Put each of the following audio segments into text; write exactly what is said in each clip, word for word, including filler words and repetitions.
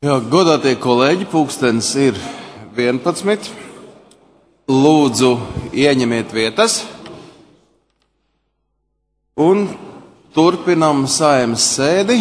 Jā, godātie kolēģi, pulkstens ir vienpadsmit. Lūdzu, ieņemiet vietas. Un turpinam Saeimas sēdi.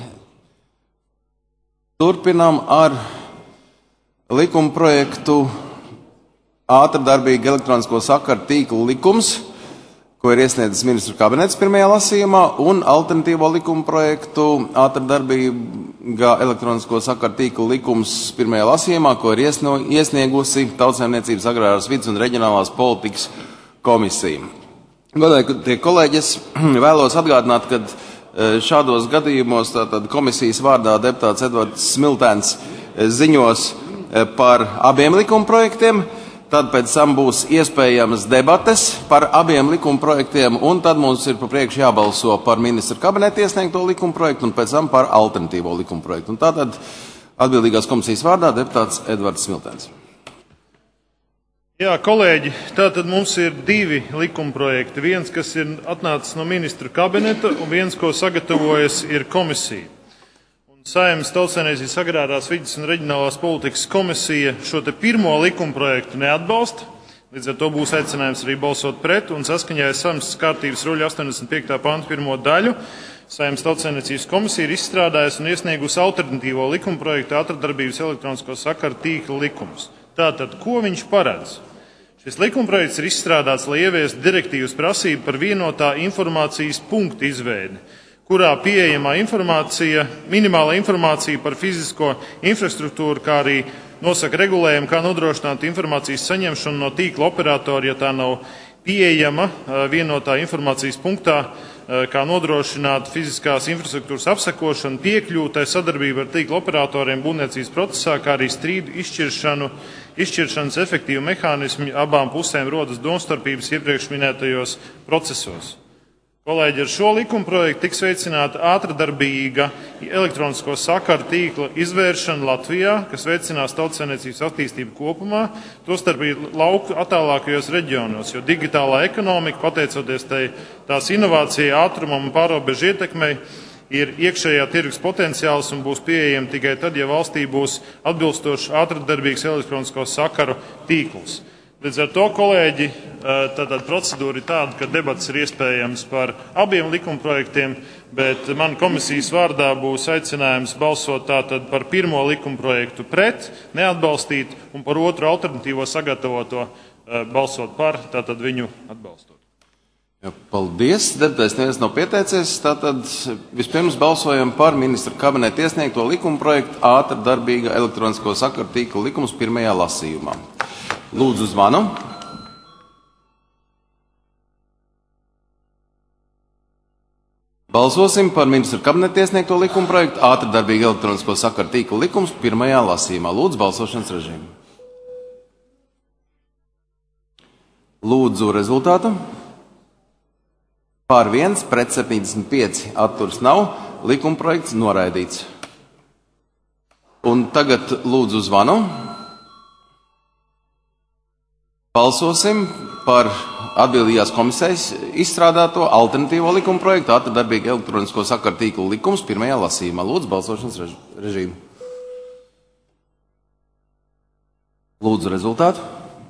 Turpinam ar likumprojektu ātrdarbīgu elektronisko sakaru tīklu likums, ko ir iesniedzis ministru kabinets pirmajā lasījumā, un alternatīvo likumprojektu ātrdarbīga elektronisko sakaru tīklu likums pirmajā lasījumā, ko ir iesniegusi Tautsaimniecības agrārās vides un reģionālās politikas komisija. Godātie kolēģi, es vēlos atgādināt, ka šādos gadījumos tātad komisijas vārdā deputāts Edvards Smiltēns ziņos par abiem likumprojektiem, tad pēc tam būs iespējamas debates par abiem likumprojektiem, un tad mums ir pa priekšu jābalso par ministra kabineta iesniegto likumprojektu un pēc tam par alternatīvo likumprojektu. Un tātad atbildīgās komisijas vārdā deputāts Edvards Smiltēns. Jā, kolēģi, tātad mums ir divi likumprojekti. Viens, kas ir atnācis no ministra kabineta, un viens, ko sagatavojas, ir komisija. Un Saeimas Tautsaimniecības agrārās vides un reģionālās politikas komisija šo te pirmo likumprojektu neatbalsta. Līdz ar to būs aicinājums arī balsot pret, un saskaņā ar Saeimas kārtības ruļa astoņdesmit piektā panta pirmo daļu Saeimas Tautsaimniecības komisija ir izstrādājusi un iesniegusi alternatīvo likumprojektu ātrdarbības elektronisko sakaru tīkla likums. Tātad, ko viņš paredz? Šis likumprojekts ir izstrādāts, lai ieviestu direktīvas prasību par vienotā informācijas punktu izveidi, kurā pieejamā informācija, minimāla informācija par fizisko infrastruktūru, kā arī nosaka regulējumu, kā nodrošināt informācijas saņemšanu no tīkla operatora, ja tā nav pieejama vienotā informācijas punktā, kā nodrošināt fiziskās infrastruktūras apsekošanu, piekļūtai sadarbību ar tīkla operatoriem būvniecības procesā, kā arī strīdu izšķiršanu, izšķiršanas efektīvu mehānismu abām pusēm rodas domstarpības iepriekš minētajos procesos. Kolēģi, ar šo likumprojektu tiks veicināta ātrdarbīga elektronisko sakaru tīkla izvēršana Latvijā, kas veicinās tautsaimniecības attīstību kopumā, tostarp lauku attālākajos reģionos, jo digitālā ekonomika, pateicoties tai, tās inovācijai, ātrumam un pārobežu ietekmei, ir iekšējā tirgus potenciāls un būs pieejama tikai tad, ja valstī būs atbilstoši ātrdarbīgs elektronisko sakaru tīkls. Līdz ar to, kolēģi, tātad procedūra ir tāda, ka debats ir iespējams par abiem likumprojektiem, bet man komisijas vārdā būs aicinājums balsot tātad par pirmo likumprojektu pret, neatbalstīt, un par otru alternatīvo sagatavoto balsot par, tātad viņu atbalstot. Jā, paldies. Deputāts neviens nav pieteicies. Tātad vispirms balsojam par ministra kabineta iesniegto likumprojektu ātrdarbīga elektronisko sakaru tīkla likums pirmajā lasījumā. Lūdzu zvanu. Balsosim par ministra kabineta iesniegto likumprojektu ātrdarbīga elektronisko sakaru tīkla likums pirmajā lasījumā. Lūdzu balsošanas režīmu. Lūdzu rezultātu. Pār viens, pret septiņdesmit pieci, atturs nav, likumprojekts noraidīts. Un tagad lūdzu zvanu. Balsosim par atbildīgās komisijas izstrādāto alternatīvo likumprojektu ātrdarbīga elektronisko sakaru tīklu likums pirmajā lasījumā. Lūdzu balsošanas režīmu. Lūdzu rezultātu.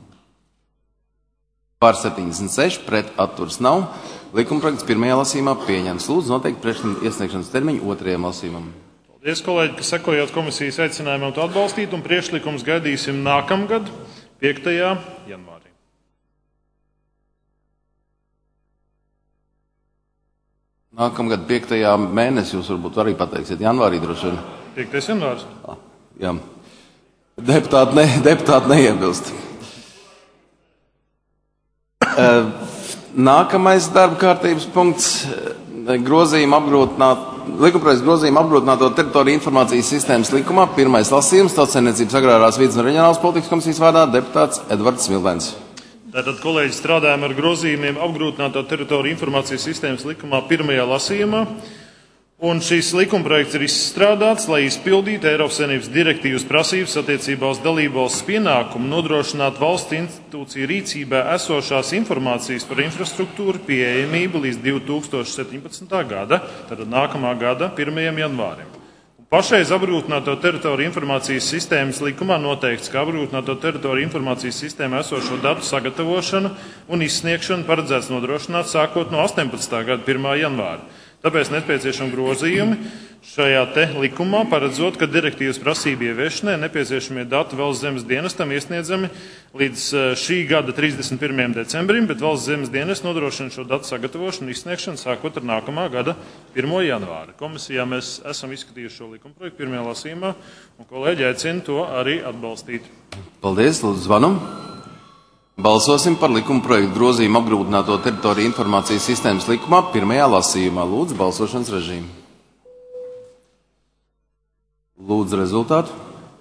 Pār septiņdesmit seši, pret atturs nav. Likumprojekts pirmajā lasījumā pieņems. Lūdzu noteikti priekšlikuma iesniegšanas termiņu otrajam lasījumam. Paldies, kolēģi, ka sekojot komisijas aicinājumam to atbalstīt, un priekšlikums gaidīsim nākamgad, piektajā janvārī. Nākamgad piektajā mēnesī jūs varbūt arī pateiksiet, janvārī droši vien. piektais janvārs. Jā. Deputāti, ne, deputāti neiebilst. Nākamais darba kārtības punkts - grozījuma apgrūtināt, likumprojekts grozījuma apgrūtināto teritoriju informācijas sistēmas likumā. Pirmais lasījums Tautsaimniecības agrārās vides un reģionālās politikas komisijas vārdā deputāts Edvards Smiltēns. Tātad, kolēģi, strādājam ar grozījumiem apgrūtināto teritoriju informācijas sistēmas likumā pirmajā lasījumā. Un šīs likumprojekts ir izstrādāts, lai izpildītu Eiropas Savienības direktīvas prasības attiecībā uz dalībvalsts pienākumu nodrošināt valsts institūciju rīcībā esošās informācijas par infrastruktūru pieejamību līdz divi tūkstoši septiņpadsmitā gada, tātad nākamā gada pirmajam janvārim. Pašreiz apgrūtināto teritoriju informācijas sistēmas likumā noteikts, ka apgrūtināto teritoriju informācijas sistēmā esošo datu sagatavošanu un izsniegšanu paredzēts nodrošināt sākot no astoņpadsmitā gada pirmā janvāra. Tāpēc nepieciešami grozījumi šajā te likumā, paredzot, ka direktīvas prasību ieviešanai nepieciešamie dati Valsts zemes dienestam iesniedzami līdz šī gada trīsdesmit pirmajam decembrim, bet Valsts zemes dienests nodrošina šo datu sagatavošanu un izsniegšanu sākot ar nākamā gada pirmo janvāru. Komisijā mēs esam izskatījuši šo likumprojektu pirmajā lasījumā, un kolēģi aicina to arī atbalstīt. Paldies, lūdzu zvanam. Balsosim par likuma projektu grozījumu apgrūtināto teritoriju informācijas sistēmas likumā pirmajā lasījumā. Lūdzu, balsošanas režīmu. Lūdzu rezultātu.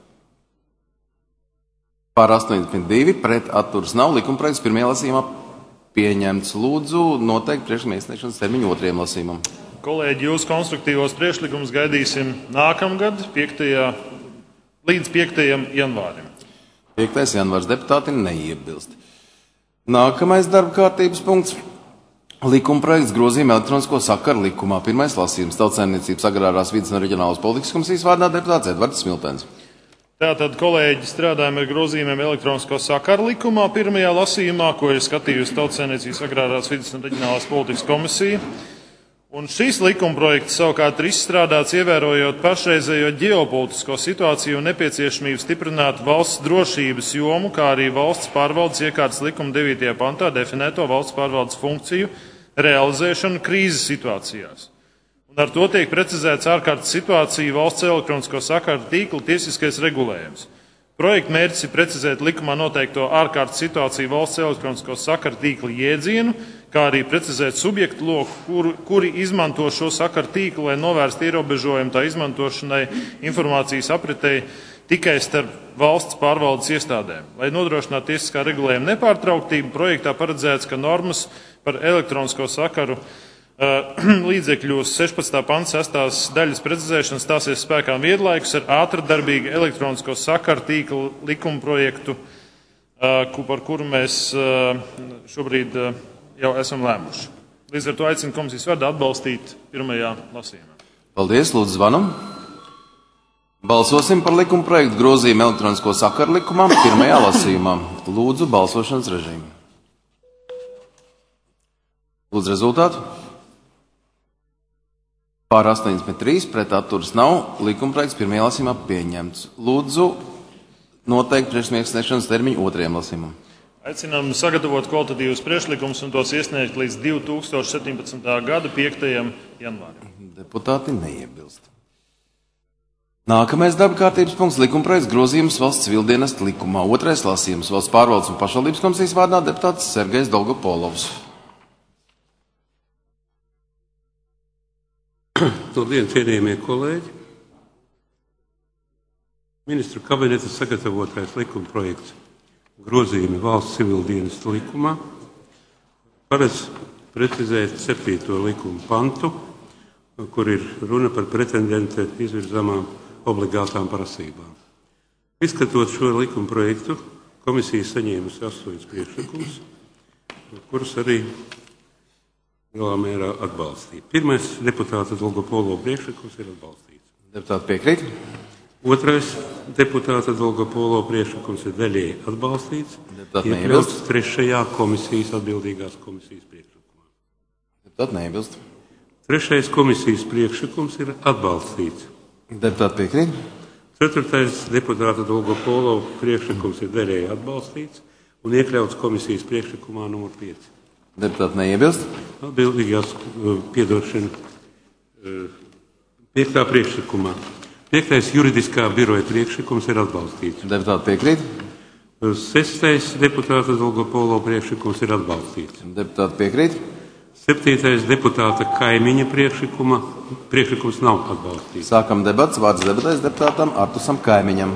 Par astoņdesmit divi, pret atturas nav. Likuma projekts pirmajā lasījumā pieņemts. Lūdzu, noteikti priekšlikuma iesniegšanas termiņu otrajam lasījumam. Kolēģi, jūs konstruktīvos priekšlikumus gaidīsim nākamgad piektajā līdz piektajam janvārim. piektais janvārs deputāti neiebilst. Nākamais darba kārtības punkts. Likuma projekts grozījuma elektronisko sakaru likumā. Pirmais lasījums. Tautsaimniecības agrārās vides un reģionālās politikas komisijas vārdā deputāts Edvards Smiltens. Tātad, kolēģi, strādājam ar grozījumiem elektronisko sakaru likumā pirmajā lasījumā, ko ir skatījusi Tautsaimniecības agrārās vides un reģionālās politikas komisija. Un šīs likumprojekts savukārt ir izstrādāts ievērojot pašreizējo ģeopolitisko situāciju un nepieciešamību stiprināt valsts drošības jomu, kā arī valsts pārvaldes iekārtas likuma devītajā pantā definēto valsts pārvaldes funkciju realizēšanu krīzes situācijās. Un ar to tiek precizēts ārkārtas situācija valsts elektronisko sakaru tīkla tiesiskais regulējums. Projekta mērķis ir precizēt likumā noteikto ārkārtas situāciju valsts elektronisko sakaru tīkla jēdzienu, kā arī precizēt subjektu loku, kur, kuri izmanto šo sakaru tīklu, lai novērstu ierobežojumu tā izmantošanai informācijas apritei tikai starp valsts pārvaldes iestādēm. Lai nodrošinātu tiesiskā regulējuma nepārtrauktību, projektā paredzēts, ka normas par elektronisko sakaru līdzekļos sešpadsmitā panta sestās daļas precizēšana stāsies spēkā vienlaikus ar ātrdarbīgu elektronisko sakaru tīkla likuma projektu, par kuru mēs šobrīd jau esam lēmuši. Līdz ar to aicinu komisijas vārdā atbalstīt pirmajā lasījumā. Paldies, lūdzu zvanam. Balsosim par likuma projektu grozījumu elektronisko sakaru likumā pirmajā lasījumā. Lūdzu balsošanas režīmu. Lūdzu rezultātu. Pār astoņdesmit trīs, pret atturas nav. Likuma projekts pirmajā lasījumā pieņemts. Lūdzu noteikti priekšlikuma iesniegšanas termiņu otrajam lasījumam. Aicinām sagatavot kvalitatīvus priekšlikumus un tos iesniegt līdz divi tūkstoši septiņpadsmitā gada piektajam janvārim. Deputāti neiebilst. Nākamais darba kārtības punkts - likuma projekts grozījums valsts civildienesta likumā. Otrais lasījums - valsts pārvaldes un pašvaldības komisijas vārdā deputāts Sergejs Dolgopolovs. Labdien, cienījamie kolēģi! Ministru kabineta sagatavotais likuma projekts grozījumi valsts civildienesta likumā paredz precizēt septīto likuma pantu, kur ir runa par pretendenta izvirzamām obligātām prasībām. Izskatot šo likuma projektu, komisija saņēmusi astoņus priekšlikumus, kurus arī lielā mērā atbalstīt. Pirmais deputāta Dolgopolova priekšlikums ir atbalstīts. Deputāti piekrīt? Otrais deputāta Dolgopolova priekšlikums ir daļēji atbalstīts. Deputāti iekļauts trešajā komisijas atbildīgās komisijas priekšlikumā. Deputāti neiebilst. Trešais komisijas priekšlikums ir atbalstīts. Deputāti piekrīt? Ceturtais deputāta Dolgopolova priekšlikums ir daļēji atbalstīts un iekļauts komisijas priekšlikumā numur pieci. Deputāti neiebilst. Atbildīgās piedošana piektā priekšlikumā. Piektais juridiskā biroja priekšlikums ir atbalstīts. Deputāti piekrīt. Sestais deputāta Dolgopolova priekšlikums ir atbalstīts. Deputāti piekrīt. Septītais deputāta Kaimiņa priekšlikuma priekšlikums nav atbalstīts. Sākam debats. Vārds debatēs deputātam Artusam Kaimiņam.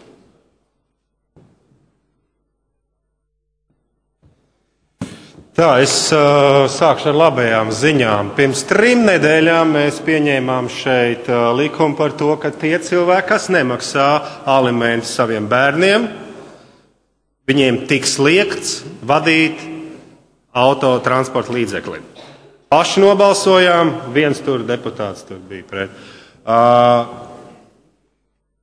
Tā, es uh, sākšu ar labajām ziņām. Pirms trim nedēļām mēs pieņēmām šeit uh, likumu par to, ka tie cilvēki, kas nemaksā alimentus saviem bērniem, viņiem tiks liekts vadīt autotransporta līdzekli. Paši nobalsojām, viens tur deputāts tur bija pret. Uh,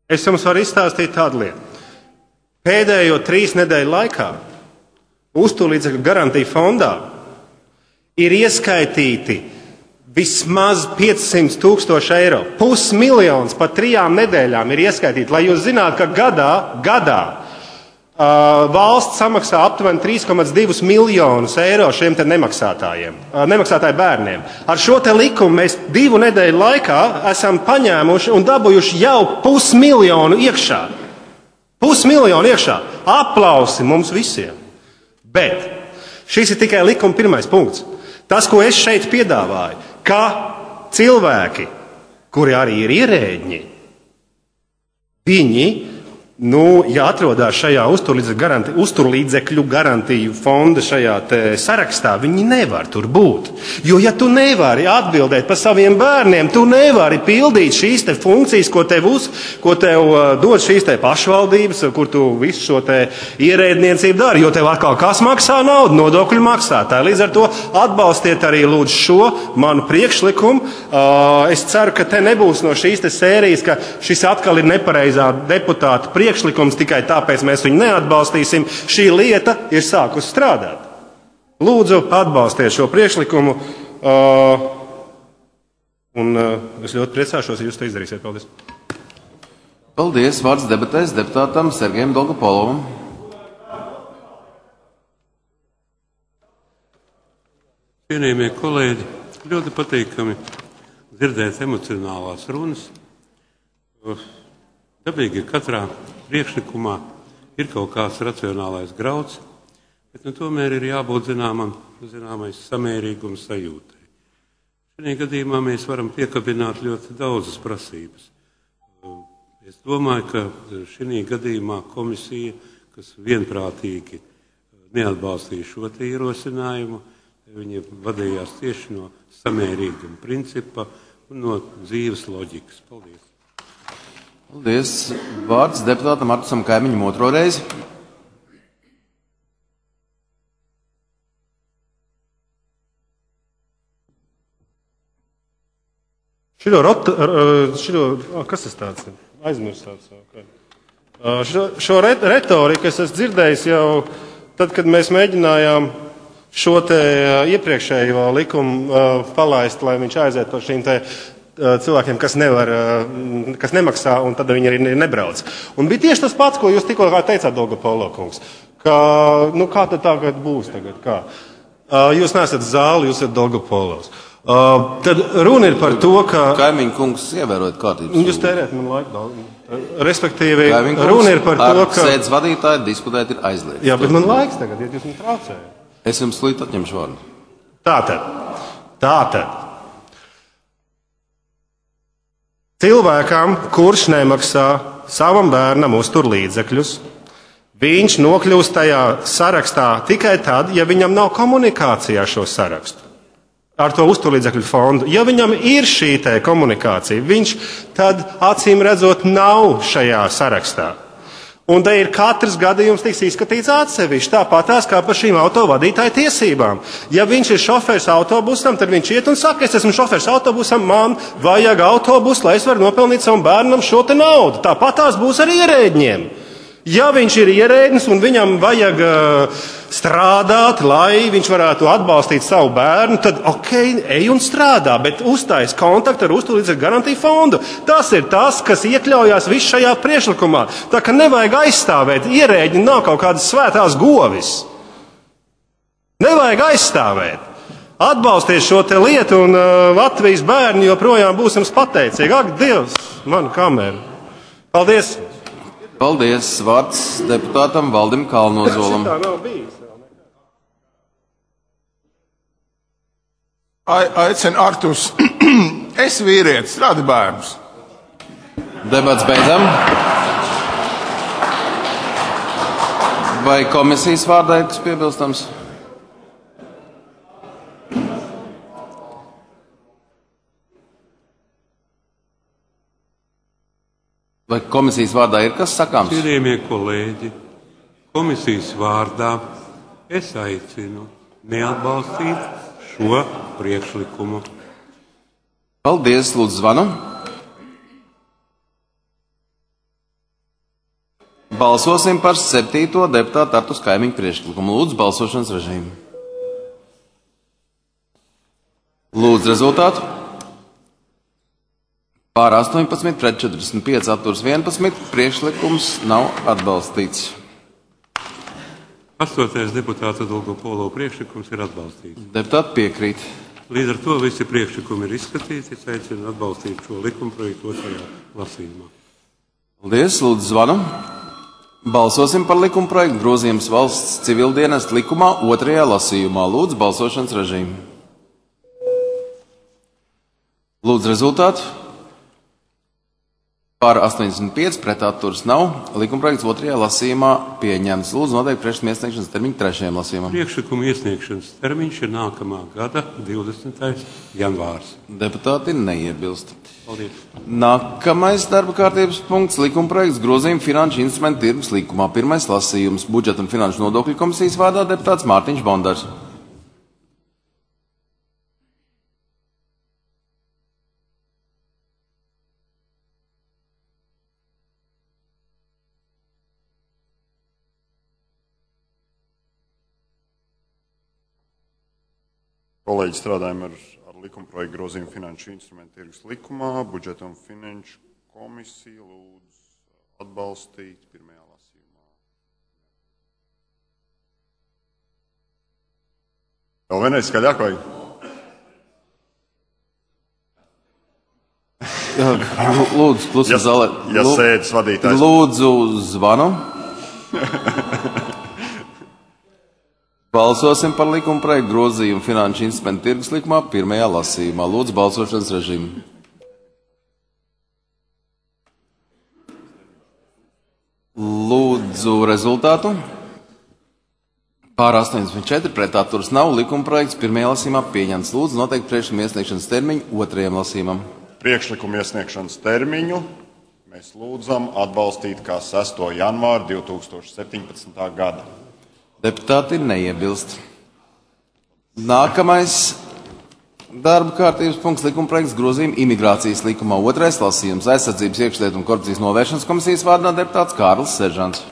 Es jums varu izstāstīt tādu lietu. Pēdējo trīs nedēļu laikā uzturlīdzekļu garantija fondā ir ieskaitīti vismaz piecsimt tūkstoši eiro. Pusmiljons pa trijām nedēļām ir ieskaitīti, lai jūs zinātu, ka gadā, gadā uh, valsts samaksā aptuveni trīs komats divus miljonus eiro šiem te nemaksātājiem, uh, nemaksātāju bērniem. Ar šo te likumu mēs divu nedēļu laikā esam paņēmuši un dabūjuši jau pusmiljonu iekšā. Pusmiljonu iekšā. Aplausi mums visiem. Bet šis ir tikai likuma pirmais punkts. Tas, ko es šeit piedāvāju, ka cilvēki, kuri arī ir ierēģi, viņi, nu, ja atrodas šajā uzturlīdzekļu garantiju, uzturlīdzekļu garantiju fonda šajā te sarakstā, viņi nevar tur būt. Jo, ja tu nevari atbildēt par saviem bērniem, tu nevari pildīt šīs te funkcijas, ko tev, uz, ko tev uh, dod šīs te pašvaldības, kur tu visu šo te ierēdniecību dari, jo tev atkal kas maksā naudu, nodokļu maksātāji. Līdz ar to atbalstiet arī lūdzu šo manu priekšlikumu. Uh, es ceru, ka te nebūs no šīs te sērijas, ka šis atkal ir nepareizā deputāta priekšlikums. Priekšlikums tikai tāpēc mēs viņu neatbalstīsim. Šī lieta ir sākusi strādāt. Lūdzu, atbalstiet šo priekšlikumu. Uh, un uh, es ļoti priecāšos, ja jūs to izdarīsiet. Paldies. Paldies. Vārds debatēs deputātam Sergejam Dolgopolovam. Cienījamie kolēģi, ļoti patīkami dzirdēt emocionālās runas. Dabīgi, ka katrā priekšlikumā ir kaut kāds racionālais grauds, bet nu, tomēr ir jābūt zināmam, zināmais samērīgums sajūtai. Šajā gadījumā mēs varam piekabināt ļoti daudzas prasības. Es domāju, ka šajā gadījumā komisija, kas vienprātīgi neatbalstīja šo te ierosinājumu, viņi vadījās tieši no samērīguma principa un no dzīves loģikas. Paldies! Paldies. Vārds deputātam Artusam Kaimiņam otro reizi. Šito, rota, šito, kas tas tāds ir? Aizmirst tāds. Okay. Šo, šo retoriku es esmu dzirdējis jau tad, kad mēs mēģinājām šo te iepriekšējo likumu palaist, lai viņš aiziet par šīm te cilvēkiem, kas, nevar, kas nemaksā, un tad viņi arī nebrauc. Un bija tieši tas pats, ko jūs tikko teicāt, Dolgopolo kungs, ka, nu, kā tad tagad būs tagad, kā? Jūs neesat zāli, jūs esat Dolgopolos. Tad runa ir par to, ka... Kaimiņu kungs ievērot kārtības. Jūs tērēt man laiku daudz. Respektīvi, runa ir par to, ka... Sēdes vadītāji diskutēt ir aizliegts. Jā, bet man laiks tagad, ja jūs man traucējat. Es jums līdz atņemšu vārdu. Tātad, tātad. Cilvēkam, kurš nemaksā savam bērnam uzturlīdzekļus, viņš nokļūst tajā sarakstā tikai tad, ja viņam nav komunikācijā šo sarakstu ar to uzturlīdzekļu fondu. Ja viņam ir šī te komunikācija, viņš tad acīm redzot nav šajā sarakstā. Un te ir katrs gadījums tiks izskatīts atsevišķi, tāpat tās kā par šīm autovadītāju tiesībām. Ja viņš ir šofērs autobusam, tad viņš iet un saka, es esmu šofērs autobusam, man vajag autobusu, lai es varu nopelnīt savam bērnam šo te naudu. Tāpat tās būs ar ierēģiem. Ja viņš ir ierēdnis un viņam vajag uh, strādāt, lai viņš varētu atbalstīt savu bērnu, tad ok, ej un strādā, bet uztais kontaktu ar uzturlīdzekļu garantiju fondu. Tas ir tas, kas iekļaujās viss šajā priekšlikumā. Tā ka nevajag aizstāvēt ierēģi, nav kaut kādas svētās govis. Nevajag aizstāvēt. Atbalstiet šo te lietu un uh, Latvijas bērni joprojām būs jums pateicīgi. Ak, Dievs, manu kameru. Paldies! Paldies. Vārds deputātam Valdim Kalnozolam. Aicinu Artus. Es vīrietis, radi bērnus. Debats beidzam. Vai komisijas vārdā ir kas piebilstams? Vai komisijas vārdā ir kas sakāms? Cienījamie kolēģi, komisijas vārdā es aicinu neatbalstīt šo priekšlikumu. Paldies, lūdzu zvanu. Balsosim par septīto deputātu Artus Kaimiņu priekšlikumu. Lūdzu, balsošanas režīmu. Lūdzu, rezultātu. Pār astoņpadsmit pret četrdesmit pieci atturs vienpadsmit. Priekšlikums nav atbalstīts. Astotais deputāta Dolgopolo priekšlikums ir atbalstīts. Deputāti piekrīt. Līdz ar to visi priekšlikumi ir izskatīti. Es aicinu atbalstīt šo likumprojektu otrajā lasījumā. Paldies, lūdzu zvanu. Balsosim par likumprojektu grozījums valsts civildienestu likumā otrajā lasījumā. Lūdzu, balsošanas režīmu. Lūdzu, rezultātu. Pār astoņdesmit pieci pret atturs nav. Likumprojekts otrajā lasījumā pieņemts. Lūdzu, noteikti priekšlikuma iesniegšanas termiņu trešajam lasījumam. Priekšlikuma iesniegšanas termiņš ir nākamā gada divdesmitais janvārs. Deputāti neiebilst. Paldies. Nākamais darba kārtības punkts - likumprojekts grozījuma finanšu instrumentu tirgus likumā. Pirmais lasījums - budžeta un finanšu nodokļu komisijas vārdā deputāts Mārtiņš Bondars. Kolēģi, strādājam ar, ar likumprojektu grozījumu finanšu instrumentu tirgus likumā. Budžeta un finanšu komisija lūdz atbalstīt pirmajā lasījumā. Vēl vienreiz skaļāk vajag? Lūdzu, klusu ja, zālē. Ja sēdes vadītājs. Lūdzu, zvanu. Balsosim par likumprojektu grozījumu finanšu instrumentu tirgus likumā pirmajā lasījumā. Lūdzu, balsošanas režīmu. Lūdzu, rezultātu. Pār astoņdesmit četri pret atturs nav. Likumprojekts pirmajā lasījumā pieņemts. Lūdzu, noteikti priekšlikuma iesniegšanas termiņu otrajam lasījumam. Priekšlikuma iesniegšanas termiņu mēs lūdzam atbalstīt kā sesto janvāru divi tūkstoši septiņpadsmitā gada. Deputāti neiebilst. Nākamais darba kārtības punkts - likumprojekts grozījuma imigrācijas likumā. Otrais lasījums - aizsardzības iekšlietu un korupcijas novēršanas komisijas vārdā deputāts Kārlis Seržants.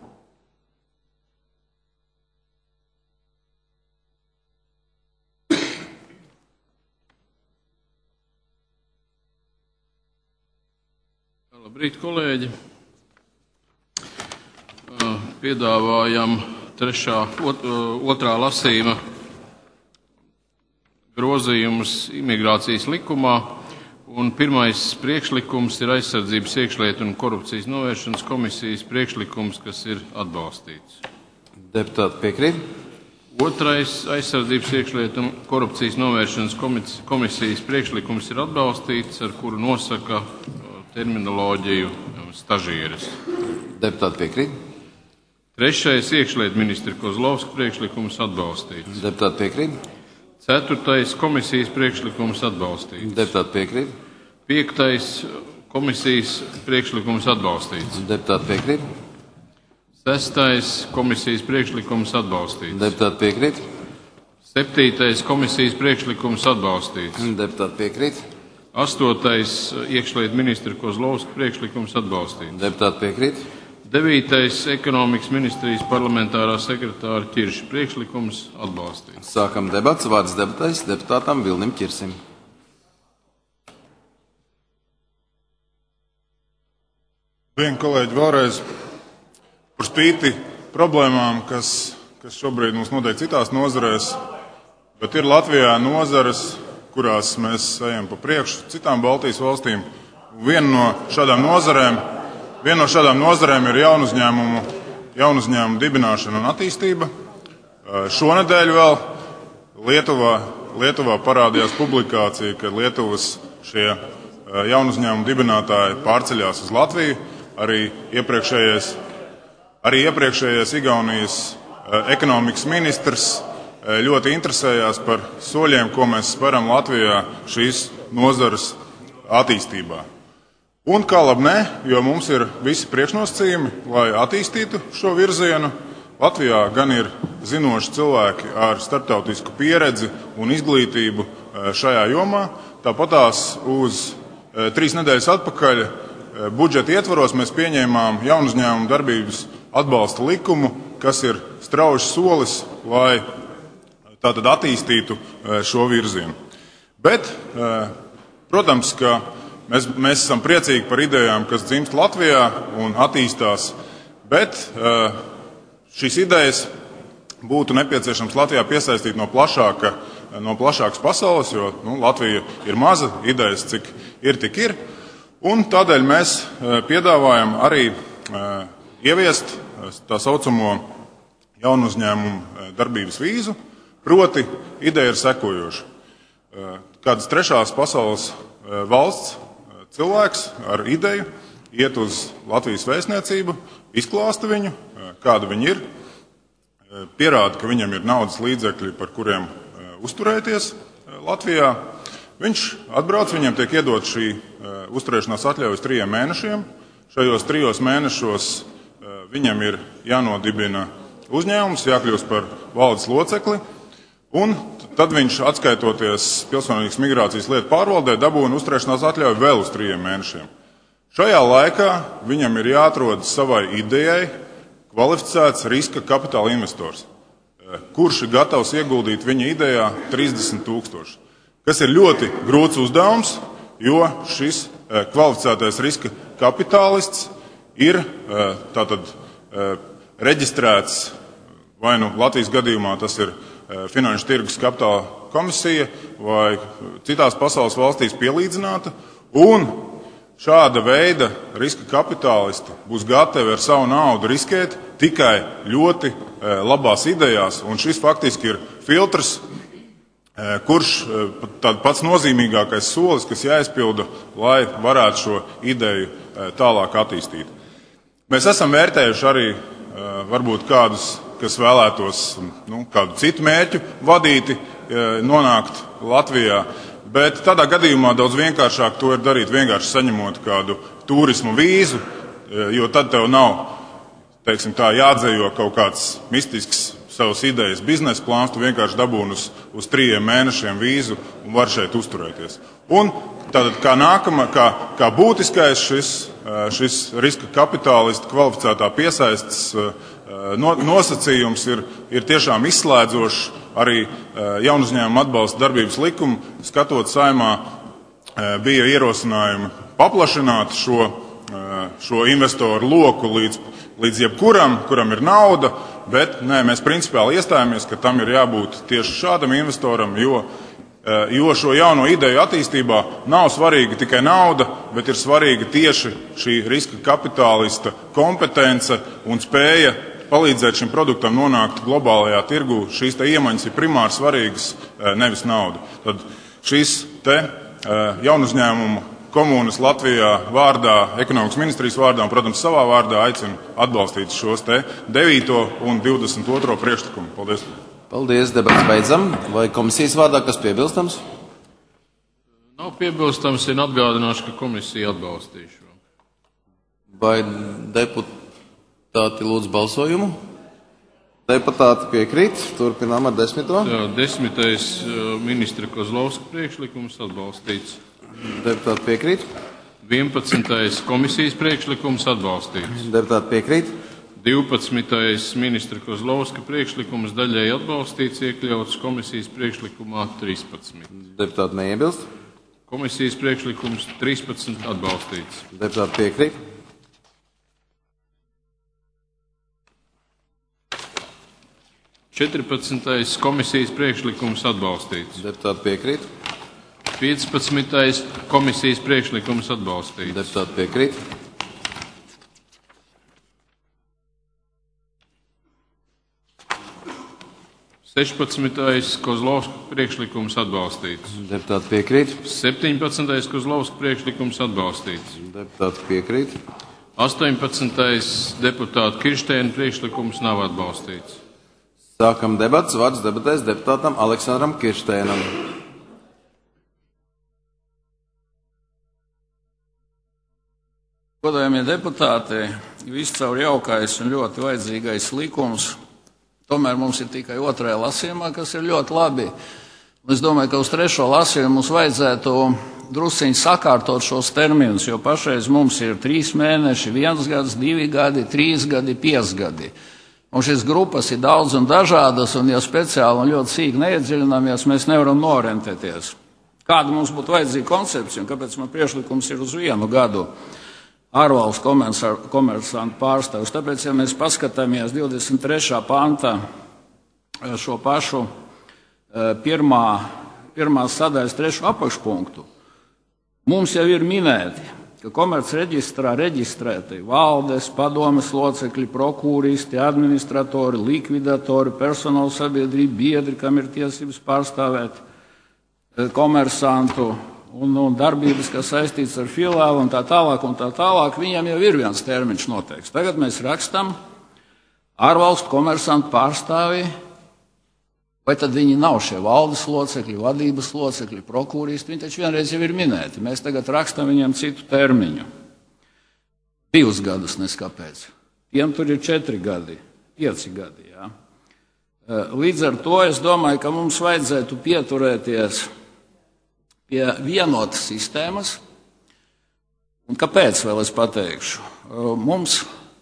Labrīt, kolēģi. Piedāvājam trešā, ot, otrā lasījuma grozījumus imigrācijas likumā, un pirmais priekšlikums ir aizsardzības iekšlietu un korupcijas novēršanas komisijas priekšlikums, kas ir atbalstīts. Deputāti piekrīt. Otrais aizsardzības iekšlietu un korupcijas novēršanas komisijas priekšlikums ir atbalstīts, ar kuru nosaka terminoloģiju stažieres. Deputāti piekrīt. Trešais iekšlietu ministra Kozlovska priekšlikums atbalstīts. Deputāti piekrīt. Ceturtais komisijas priekšlikums atbalstīts. Deputāti piekrīt. Piektais komisijas priekšlikums atbalstīts. Deputāti piekrīt. Sestais komisijas priekšlikums atbalstīts. Deputāti piekrīt. Septītais komisijas priekšlikums atbalstīts. Deputāti piekrīt. Astotais iekšlietu ministra Kozlovska priekšlikums atbalstīts. Deputāti piekrīt. Devītais ekonomikas ministrijas parlamentārā sekretāra Ķirša priekšlikums atbalstīts. Sākam debats. Vārds debatais deputātam Vilnim Ķirsim. Vien, kolēģi, vēlreiz par spīti problēmām, kas, kas šobrīd mums notiek citās nozarēs, bet ir Latvijā nozares, kurās mēs ejam pa priekšu citām Baltijas valstīm. Viena no šādām nozarēm, viena no šādām nozarēm ir jaunu uzņēmumu, jaunu uzņēmumu dibināšana un attīstība. Šonedēļ vēl Lietuvā, Lietuvā parādījās publikācija, ka Lietuvas šie jaunu uzņēmumu dibinātāji pārceļās uz Latviju. Arī iepriekšējais, arī iepriekšējais Igaunijas ekonomikas ministrs ļoti interesējās par soļiem, ko mēs speram Latvijā šīs nozares attīstībā. Un kā labi ne, jo mums ir visi priekšnosacījumi, lai attīstītu šo virzienu. Latvijā gan ir zinoši cilvēki ar starptautisku pieredzi un izglītību šajā jomā. Tāpatās uz trīs nedēļas atpakaļ budžeta ietvaros mēs pieņēmām jaunu uzņēmumu darbības atbalsta likumu, kas ir strauji solis, lai tātad attīstītu šo virzienu. Bet, protams, ka mēs, mēs esam priecīgi par idejām, kas dzimst Latvijā un attīstās, bet šīs idejas būtu nepieciešams Latvijā piesaistīt no, plašāka, no plašākas pasaules, jo nu, Latvija ir maza, idejas cik ir, tik ir. Un tādēļ mēs piedāvājam arī ieviest tā saucamo jaunu uzņēmumu darbības vīzu, proti ideja ir sekojoša. Kādas trešās pasaules valsts cilvēks ar ideju iet uz Latvijas vēstniecību, izklāsta viņu, kāda viņi ir, pierāda, ka viņam ir naudas līdzekļi, par kuriem uzturēties Latvijā. Viņš atbrauc, viņam tiek iedot šī uzturēšanās atļauja uz trījiem mēnešiem. Šajos trijos mēnešos viņam ir jānodibina uzņēmums, jākļūst par valdes locekli, un tad viņš, atskaitoties Pilsonīgas migrācijas lietu pārvaldē, dabūna uzturēšanās atļauju vēl uz trījiem mēnešiem. Šajā laikā viņam ir jāatrod savai idejai kvalificēts riska kapitāla investors, kurš ir gatavs ieguldīt viņa idejā trīsdesmit tūkstoši, kas ir ļoti grūts uzdevums, jo šis kvalificētais riska kapitālists ir tātad reģistrēts, vai nu Latvijas gadījumā tas ir Finanšu tirgus kapitāla komisija vai citās pasaules valstīs pielīdzināta, un šāda veida riska kapitālisti būs gatavi ar savu naudu riskēt tikai ļoti labās idejās, un šis faktiski ir filtrs, kurš tāds pats nozīmīgākais solis, kas jāizpilda, lai varētu šo ideju tālāk attīstīt. Mēs esam vērtējuši arī varbūt kādus, kas vēlētos nu, kādu citu mērķu vadīti, nonākt Latvijā, bet tādā gadījumā daudz vienkāršāk to ir darīt vienkārši saņemot kādu turismu vīzu, jo tad tev nav, teiksim tā, jādzējo kaut kāds mistisks savas idejas biznesa plāns, tu vienkārši dabūni uz, uz trījiem mēnešiem vīzu un var šeit uzturēties. Un tātad kā nākama, kā, kā būtiskais šis, šis riska kapitālista kvalificētā piesaistes nosacījums ir, ir tiešām izslēdzošs arī jaunu uzņēmumu atbalsta darbības likumu. Skatot Saeimā, bija ierosinājumi paplašināt šo, šo investoru loku līdz, līdz jebkuram, kuram ir nauda, bet nē, mēs principiāli iestājāmies, ka tam ir jābūt tieši šādam investoram, jo, jo šo jauno ideju attīstībā nav svarīga tikai nauda, bet ir svarīga tieši šī riska kapitālista kompetence un spēja palīdzēt šim produktam nonākt globālajā tirgu. Šīs te iemaņas ir primāri svarīgas, nevis nauda. Tad šīs te jaunu uzņēmumu komunas Latvijā vārdā, ekonomikas ministrijas vārdā un, protams, savā vārdā aicinu atbalstīt šos te devīto un divdesmit otro priekšlikumu. Paldies. Paldies, debats beidzam. Vai komisijas vārdā kas piebilstams? Nav piebilstams, ir atgādināšu, ka komisija atbalstīšu. Vai deputāti lūdz balsojumu? Deputāti piekrīt. Turpinām ar desmito. Jā, desmitais ministra Kozlovska priekšlikums atbalstīts. Deputāti piekrīt. vienpadsmitais komisijas priekšlikums atbalstīts. Deputāti piekrīt. divpadsmitais ministra Kozlovska priekšlikums daļēji atbalstīts, iekļauts komisijas priekšlikumā trīspadsmit. Deputāti neiebilst. Komisijas priekšlikums trīspadsmit atbalstīts. Deputāti piekrīt. četrpadsmitais komisijas priekšlikums atbalstīts. Deputāti piekrīt. piecpadsmitais komisijas priekšlikums atbalstīts. Deputāti piekrīt. sešpadsmitais Kozlovska priekšlikums atbalstīts. Deputāti piekrīt. septiņpadsmitais Kozlovska priekšlikums atbalstīts. Deputāti piekrīt. astoņpadsmitais deputāta Kirsteina priekšlikums nav atbalstīts. Sākam debats. Vārds debatēs deputātam Aleksandram Kirsteinam. Godājamie deputāti, viscaur jaukais un ļoti vajadzīgais likums, tomēr mums ir tikai otrajā lasījumā, kas ir ļoti labi. Es domāju, ka uz trešo lasījumu mums vajadzētu drusciņi sakārtot šos terminus, jo pašreiz mums ir trīs mēneši, viens gads, divi gadi, trīs gadi, pieci gadi. Un šīs grupas ir daudz un dažādas, un ja speciāli un ļoti sīk neiedziļināmies, mēs nevaram norentēties. Kāda mums būtu vajadzīga koncepcija, un kāpēc man priekšlikums ir uz vienu gadu ārvalstu komersantu pārstāvjus? Tāpēc, ja mēs paskatāmies divdesmit trešā panta šo pašu pirmā, pirmās sadaļas trešo apakšpunktu, mums jau ir minēti, ka komercreģistrā reģistrēti valdes, padomes locekļi, prokūristi, administratori, likvidatori, personāla sabiedrība, biedri, kam ir tiesības pārstāvēt komersantu un, un darbības, kas saistīts ar filiāli un tā tālāk un tā tālāk, viņam jau ir viens termiņš noteikts. Tagad mēs rakstam ārvalstu komersantu pārstāvji, vai tad viņi nav šie valdes locekļi, vadības locekļi, prokūristi, viņi taču vienreiz jau ir minēti. Mēs tagad rakstam viņiem citu termiņu. Divus gadus, nes kāpēc. Tiem tur ir četri gadi, pieci gadi, jā. Līdz ar to es domāju, ka mums vajadzētu pieturēties pie vienotas sistēmas. Un kāpēc vēl es pateikšu? Mums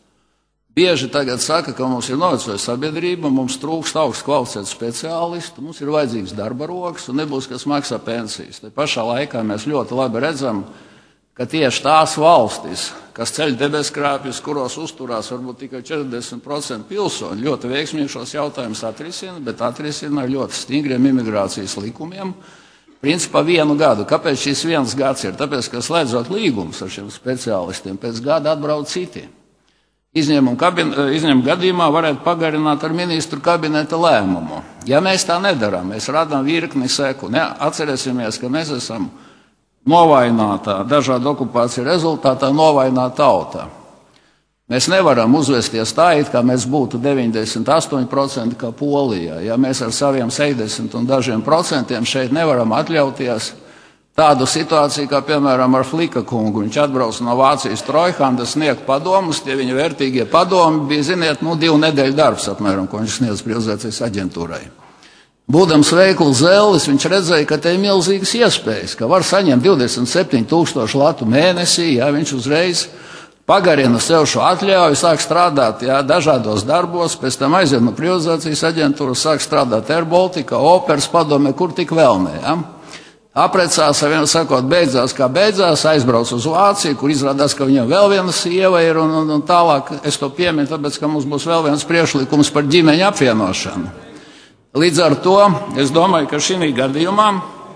bieži tagad saka, ka mums ir novecojusi sabiedrība, mums trūkst augstu kvalificētu speciālistu, mums ir vajadzīgs darba rokas un nebūs, kas maksā pensijas. Te pašā laikā mēs ļoti labi redzam, ka tieši tās valstis, kas ceļ debeskrāpjus, kuros uzturās varbūt tikai četrdesmit procenti pilsoņu, ļoti veiksmīgi šos jautājumus atrisina, bet atrisina ar ļoti stingriem imigrācijas likumiem. Principā vienu gadu. Kāpēc šis viens gads ir? Tāpēc, ka slēdzot līgumus ar šiem speciālistiem, pēc gada atbrauc citi. Izņēmumu, kabin, izņēmumu gadījumā varētu pagarināt ar ministru kabineta lēmumu. Ja mēs tā nedarām, mēs radām virkni seku. Ne? Atcerēsimies, ka mēs esam novājinātā, dažādu okupāciju rezultātā novājināta tauta. Mēs nevaram uzvesties tā, it kā mēs būtu deviņdesmit astoņi procenti kā Polijā. Ja mēs ar saviem sešdesmit un dažiem procentiem šeit nevaram atļauties tādu situāciju, kā piemēram ar Flika kungu. Viņš atbrauc no Vācijas trojhandas sniegt padomus, tie viņa vērtīgie padomi bija, ziniet, nu divu nedēļu darbs apmēram, ko viņš sniedz privatizācijas aģentūrai. Būdams veiklu zēlis, viņš redzēja, ka te ir milzīgas iespējas, ka var saņemt divdesmit septiņi tūkstoši latu mēnesī, ja viņš uzreiz pagarina sev šo atļauju, sāk strādāt jā, dažādos darbos, pēc tam aiziet no privatizācijas aģentūras, sāk strādāt Air Baltica, Operas padome, kur tik vēl ne. Ja? Aprecās, vienam sakot, beidzās kā beidzās, aizbrauc uz Vāciju, kur izrādās, ka viņam vēl viena sieva ir un, un, un tālāk. Es to pieminu, tāpēc, ka mums būs vēl viens priekšlikums par ģimeņu apvienošanu. Līdz ar to es domāju, ka šī gadījumā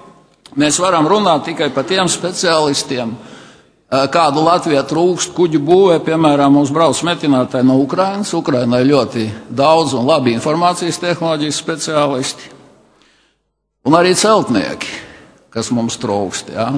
mēs varam runāt tikai par tiem speciālistiem, kādu Latvijā trūkst kuģu būvē, piemēram, mums brauc metinātāji no Ukrainas. Ukrainā ir ļoti daudz un labi informācijas tehnoloģijas speciālisti. Un arī celtnieki, kas mums trūkst. Ja?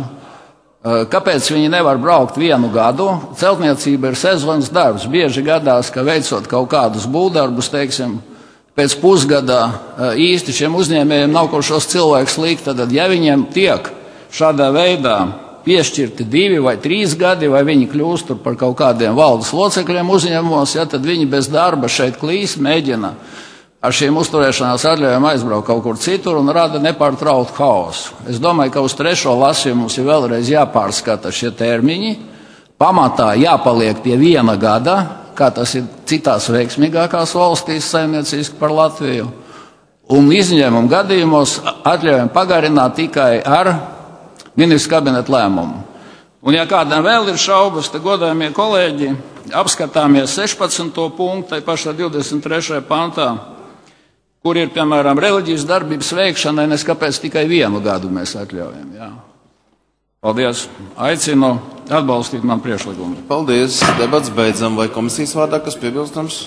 Kāpēc viņi nevar braukt vienu gadu? Celtniecība ir sezonas darbs. Bieži gadās, ka veicot kaut kādus būvdarbus, teiksim, pēc pusgadā īsti šiem uzņēmējiem nav ko šos cilvēkus likt. Tad, ja viņiem tiek šādā veidā piešķirti divi vai trīs gadi, vai viņi kļūst par kaut kādiem valdes locekļiem uzņēmumos, ja, tad viņi bez darba šeit klīst, mēģina ar šīm uzturēšanās atļaujām aizbraukt kaut kur citur un rada nepārtrauktu haosu. Es domāju, ka uz trešo lasījumu mums ir vēlreiz jāpārskata šie termiņi, pamatā jāpaliek pie viena gada, kā tas ir citās veiksmīgākās valstīs saimnieciski par Latviju, un izņēmumu gadījumos atļaujam pagarināt tikai ar ministra kabineta lēmumu. Un ja kādam vēl ir šaubas, tad godājumie kolēģi, apskatāmies sešpadsmito punktu, tai pašā divdesmit trešajā pantā, kur ir, piemēram, reliģijas darbības veikšanai, nes kāpēc tikai vienu gadu mēs atļaujam. Jā. Paldies. Aicinu atbalstīt man priekšlikumu. Paldies. Debats beidzam. Vai komisijas vārdā kas piebilstams?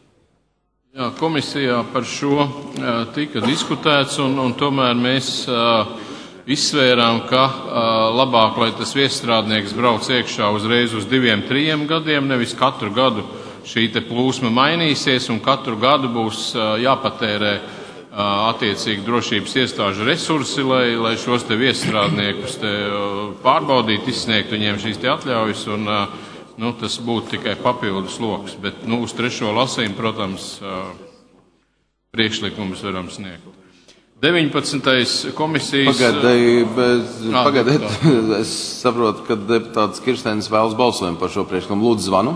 Jā, komisijā par šo tika diskutēts, un, un tomēr mēs izsvērām, ka uh, labāk, lai tas viesstrādnieks brauc iekšā uzreiz uz diviem, trijiem gadiem, nevis katru gadu šī te plūsma mainīsies un katru gadu būs uh, jāpatērē uh, attiecīgi drošības iestāžu resursi, lai, lai šos te viesstrādniekus te, uh, pārbaudītu, izsniegt viņiem šīs te atļaujas un uh, nu, tas būtu tikai papildus loks. Bet nu, uz trešo lasījumu, protams, uh, priekšlikumus varam sniegt. deviņpadsmitais komisijas... Pagaidiet, pagaidiet, es saprotu, ka deputāts Kiršteinis vēlas balsojumu par šo priekšlikumu. Lūdzu, zvanu.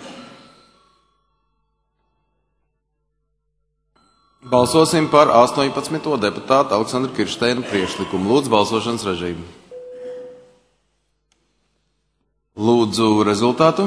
Balsosim par astoņpadsmito deputātu Aleksandru Kiršteinu priekšlikumu. Lūdzu, balsošanas režīmu. Lūdzu, rezultātu.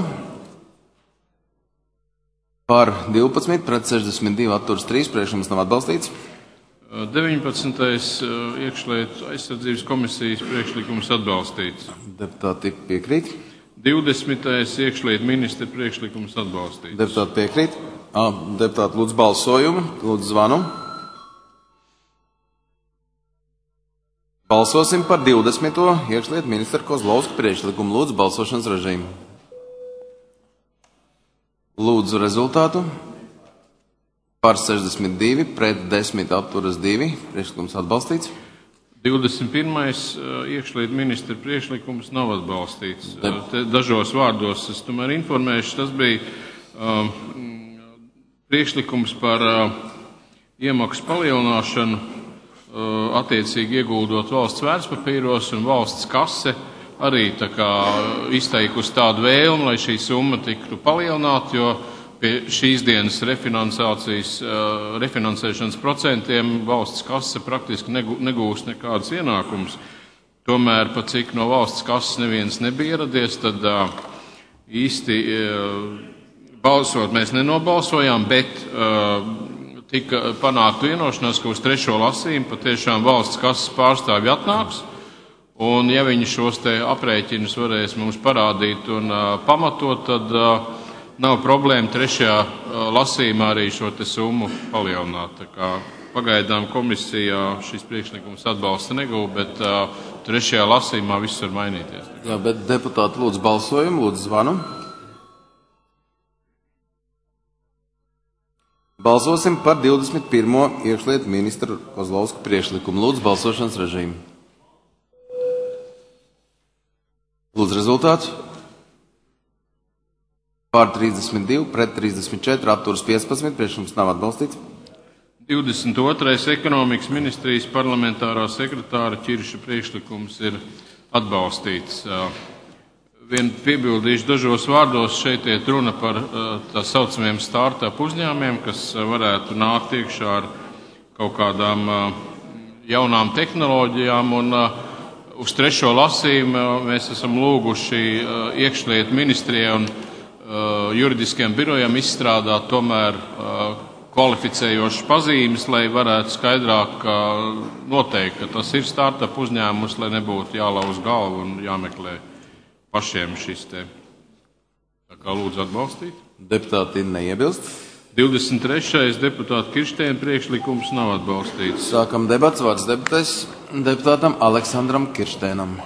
Par divpadsmit pret sešdesmit divi atturas trīs, priekšlikums nav atbalstīts. deviņpadsmitais iekšlietu aizsardzības komisijas priekšlikums atbalstīts. Deputāti piekrīt. divdesmitais iekšlietu ministra priekšlikums atbalstīts. Deputāti piekrīt. Ah, deputāti lūdzu balsojumu, lūdzu zvanu. Balsosim par divdesmito iekšlietu ministra Kozlovska priekšlikumu. Lūdzu balsošanas režīmu. Lūdzu rezultātu. Par sešdesmit divi pret desmit atturas divi. Priekšlikums atbalstīts. divdesmit pirmais iekšlietu ministra priekšlikums nav atbalstīts. Te dažos vārdos es tomēr informēšu. Tas bija uh, priekšlikums par uh, iemaksu palielināšanu, uh, attiecīgi ieguldot valsts vērtspapīros, un valsts kase arī tā kā izteikusi tādu vēlmu, lai šī summa tiktu palielināta, jo pie šīs dienas refinansācijas, uh, refinansēšanas procentiem valsts kase praktiski negūst nekādas ienākumus. Tomēr, pat cik no valsts kases neviens nebija ieradies, tad uh, īsti uh, balsot mēs nenobalsojām, bet uh, tika panākta vienošanās, ka uz trešo lasījumu patiešām valsts kases pārstāvji atnāks, un ja viņi šos te aprēķinus varēs mums parādīt un uh, pamatot, tad uh, nav problēma trešajā lasījumā arī šo te summu palielināt. Tā kā pagaidām komisijā šis priekšlikums atbalsta negūv, bet uh, trešajā lasījumā viss var mainīties. Jā, bet deputāti lūdzu balsojumu, lūdzu zvanu. Balsosim par divdesmit pirmo iekšlietu ministra Kozlovska priekšlikumu. Lūdzu balsošanas režīmu. Lūdzu rezultāts. Pār trīsdesmit divi pret trīsdesmit četri, apturas piecpadsmit, priekšlikums nav atbalstīts. divdesmit otrais ekonomikas ministrijas parlamentārā sekretāra Čirša priekšlikums ir atbalstīts. Vien piebildīšu dažos vārdos, šeit iet runa par tā saucamiem startup uzņēmiem, kas varētu nākt iekšā ar kaut kādām jaunām tehnoloģijām, un uz trešo lasījumu mēs esam lūguši iekšlietu ministrijai un juridiskiem birojam izstrādāt tomēr kvalificējošas pazīmes, lai varētu skaidrāk noteikt, ka tas ir startup uzņēmums, lai nebūtu jālauz galvu un jāmeklē pašiem šis te. Tā kā lūdzu atbalstīt. Deputāti neiebilst. divdesmit trešais deputāta Kiršteina priekšlikums nav atbalstīts. Sākam debats, vārds deputais deputātam Aleksandram Kiršteinam.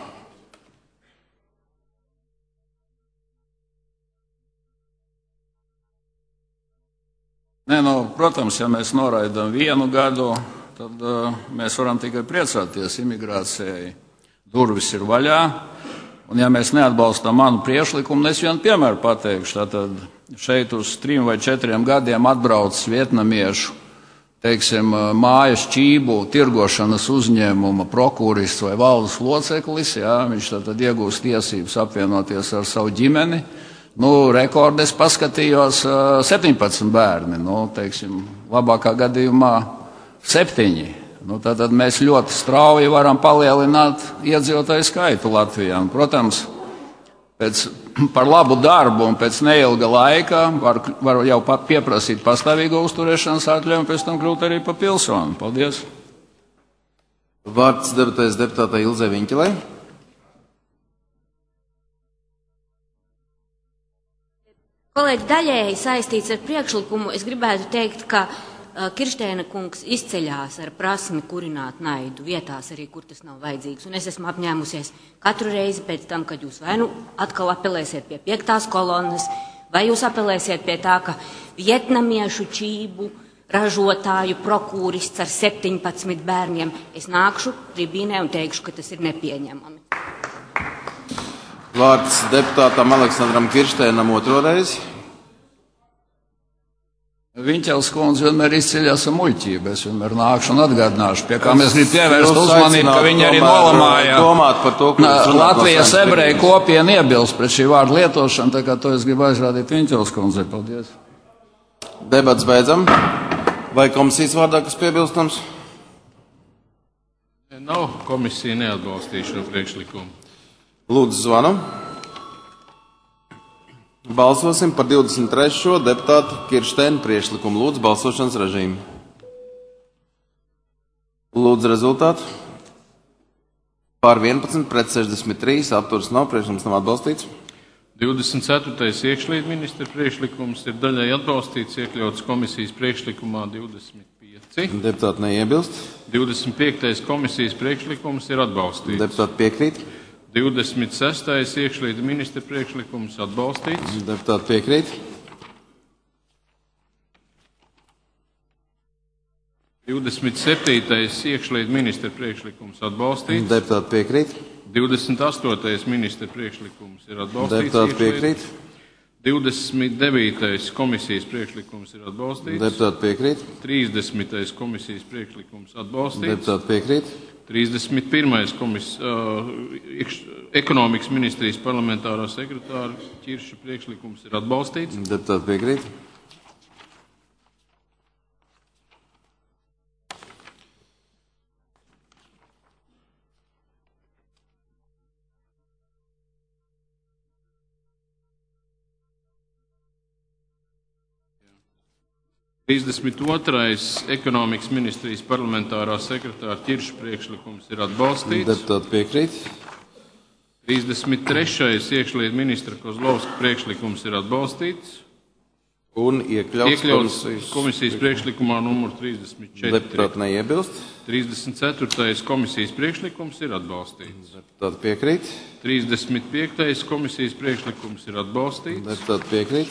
Nē, nu, protams, ja mēs noraidām vienu gadu, tad uh, mēs varam tikai priecāties imigrācijai. Durvis ir vaļā, un ja mēs neatbalstam manu priekšlikumu, es vienu piemēru pateikšu. Tātad šeit uz trim vai četriem gadiem atbrauc vietnamiešu, teiksim, mājas čību tirgošanas uzņēmuma prokurors vai valdes loceklis, jā, viņš tātad iegūst tiesības apvienoties ar savu ģimeni. Nu, rekordes paskatījos septiņpadsmit bērni, nu, teiksim, labākā gadījumā septiņi. Nu, tātad mēs ļoti strauji varam palielināt iedzīvotāju skaitu Latvijā. Protams, pēc, par labu darbu un pēc neilga laika var, var jau pieprasīt pastāvīgo uzturēšanas atļauju un pēc tam kļūt arī par pilsoni. Paldies. Vārds debatēs deputātai Ilzei Viņķilei. Kolēģi, daļēji saistīts ar priekšlikumu, es gribētu teikt, ka uh, Kiršteina kungs izceļās ar prasmi kurināt naidu vietās arī, kur tas nav vajadzīgs. Un es esmu apņēmusies katru reizi pēc tam, kad jūs vai nu atkal apelēsiet pie piektās kolonnas, vai jūs apelēsiet pie tā, ka vietnamiešu čību ražotāju prokurors ar septiņpadsmit bērniem, es nākšu tribīnē un teikšu, ka tas ir nepieņemami. Vārds deputātam Aleksandram Kiršteinam otro reizi. Viņķels kundze vienmēr izceļas ar muļķību. Es vienmēr nākšu un atgādināšu, pie kā mēs grib pievērst uzmanību, ka viņi arī nolamāja to, Latvijas ebreju kopienu iebilst pret šī vārda lietošanu, tā kā to es gribu aizrādīt Viņķels kundzei. Paldies. Debats beidzam. Vai komisijas vārdā, kas piebilstams? Nav, komisija neatbalstīja šo priekšlikumu. Lūdzu, zvanu. Balsosim par divdesmit trešo deputātu Kirsteina priekšlikumu. Lūdzu, balsošanas režīmu. Lūdzu, rezultātu. Pār vienpadsmit pret sešdesmit trīs, apturas nav, priekšlikums nav atbalstīts. divdesmit ceturtais iekšlietu ministra priekšlikums ir daļai atbalstīts, iekļauts komisijas priekšlikumā divdesmit pieci. Deputāti neiebilst. divdesmit piektais komisijas priekšlikums ir atbalstīts. Deputāti piekrīt. divdesmit sestais iekšlietu ministra priekšlikums atbalstīts. Deputāti piekrīt. divdesmit septītais iekšlietu ministra priekšlikums atbalstīts. Deputāti piekrīt. divdesmit astotais ministra priekšlikums ir atbalstīts. Deputāti piekrīt. divdesmit devītais komisijas priekšlikums ir atbalstīts. Deputāti piekrīt. trīsdesmitais komisijas priekšlikums atbalstīts. Deputāti piekrīt. trīsdesmit pirmais komis, uh, iekš, ekonomikas ministrijas parlamentārā sekretāra Ķirša priekšlikums ir atbalstīts. Deputāti piekrīt. trīsdesmit otrais ekonomikas ministrijas parlamentārā sekretāra Ķirša priekšlikums ir atbalstīts. Deputāti piekrīt. trīsdesmit trešais iekšlietu ministra Kozlovska priekšlikums ir atbalstīts. Un iekļauts, iekļauts komisijas, komisijas priekšlikumā numur trīsdesmit četri. Deputāti neiebilst. trīsdesmit ceturtais komisijas priekšlikums ir atbalstīts. Deputāti piekrīt. trīsdesmit piektais komisijas priekšlikums ir atbalstīts. Deputāti piekrīt.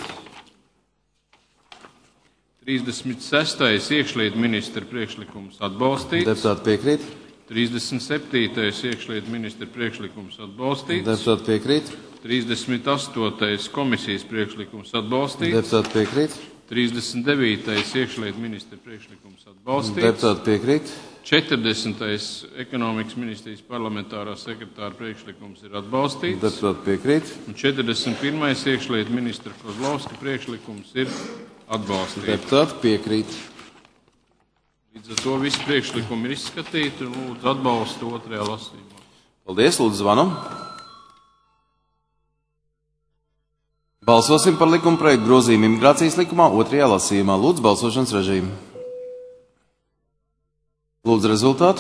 trīsdesmit sestais iekšlietu ministra priekšlikums atbalstīts. Deputāti piekrīt. trīsdesmit septītais iekšlietu ministra priekšlikums atbalstīts. Deputāti piekrīt. trīsdesmit astotais komisijas priekšlikums atbalstīts. Deputāti piekrīt. trīsdesmit devītais iekšlietu ministra priekšlikums atbalstīts. Deputāti piekrīt. četrdesmitais ekonomikas ministrijas parlamentārā sekretāra priekšlikums ir atbalstīts. Deputāti piekrīt. Un četrdesmit pirmais iekšlietu ministra Kozlovska priekšlikums ir atbalstīts. Deputāti piekrīt. Līdz ar to visi priekšlikumi ir izskatīti un lūdzu atbalstu otrajā lasījumā. Paldies, lūdzu zvanu. Balsosim par likuma projektu grozījumu imigrācijas likumā otrajā lasījumā. Lūdzu balsošanas režīmu. Lūdzu rezultātu.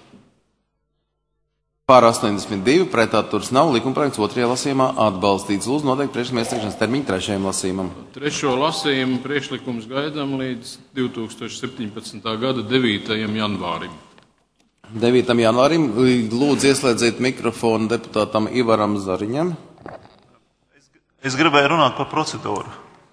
Pār astoņdesmit divi, pret atturas nav, likuma projekts otrajā lasījumā atbalstīts. Lūdzu noteikti priekšlikuma iesniegšanas termiņu trešajam lasījumam. Trešo lasījumu priekšlikums gaidām līdz divi tūkstoši septiņpadsmitā gada devītajam janvārim. devītajam janvārim lūdzu ieslēdziet mikrofonu deputātam Ivaram Zariņam. Es gribēju runāt par procedūru.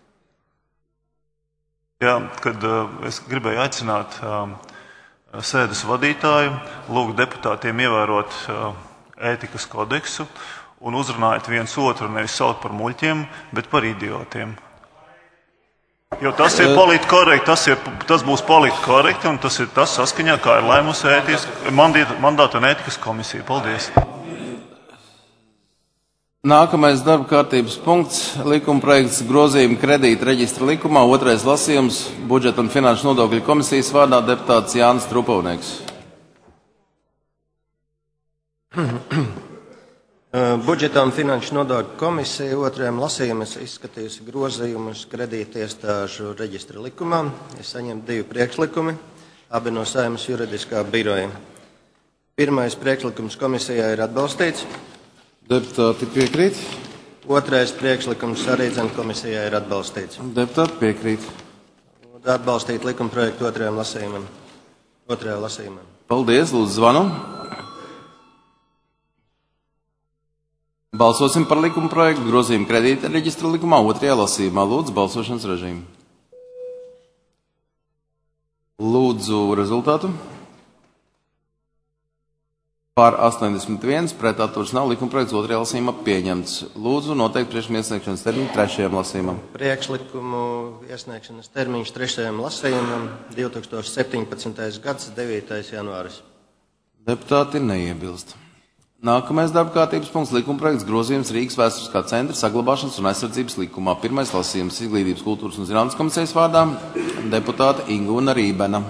Jā, kad uh, es gribēju aicināt uh, sēdes vadītāju, lūgt deputātiem ievērot uh, ētikas kodeksu un uzrunājot viens otru nevis saukt par muļķiem, bet par idiotiem. Jo tas ir politkorekti, tas, ir, tas būs politkorekti un tas ir tas saskaņā, kā ir lēmusi mandāta un ētikas komisija. Paldies! Nākamais darba kārtības punkts - likuma projekts grozījuma kredīta reģistra likumā, otrais lasījums, budžeta un finanšu nodokļu komisijas vārdā deputāts Jānis Trupavnieks. Budžeta un finanšu nodokļu komisija otrajam lasījumam ir izskatījusi grozījumus kredīta iestāžu reģistra likumā. Ir saņemti divi priekšlikumi, abi no Saeimas juridiskā biroja. Pirmais priekšlikums komisijā ir atbalstīts. Deputāti piekrīt. Otrais priekšlikums arī zem komisijā ir atbalstīts. Deputāti piekrīt. Atbalstīt likuma projektu otrajam lasījumam. Otrajā lasījumā. Paldies, lūdzu zvanu. Balsosim par likuma projektu grozījumu kredīta reģistra likumā otrajā lasījumā. Lūdzu balsošanas režīmu. Lūdzu rezultātu. Par astoņdesmit viens, pret atturas nav, likumprojekts otrajā lasījumā pieņemts. Lūdzu, noteikti priekšlikuma iesniegšanas termiņu trešajam lasījumam. Priekšlikumu iesniegšanas termiņš trešajam lasījumam divi tūkstoši septiņpadsmitais gads, devītais janvāris. Deputāti neiebilst. Nākamais darba kārtības punkts - likumprojekts grozījums Rīgas vēsturiskā centra saglabāšanas un aizsardzības likumā. Pirmais lasījums Izglītības, kultūras un zinātnes komisijas vārdā deputāte Ingūna Rībena.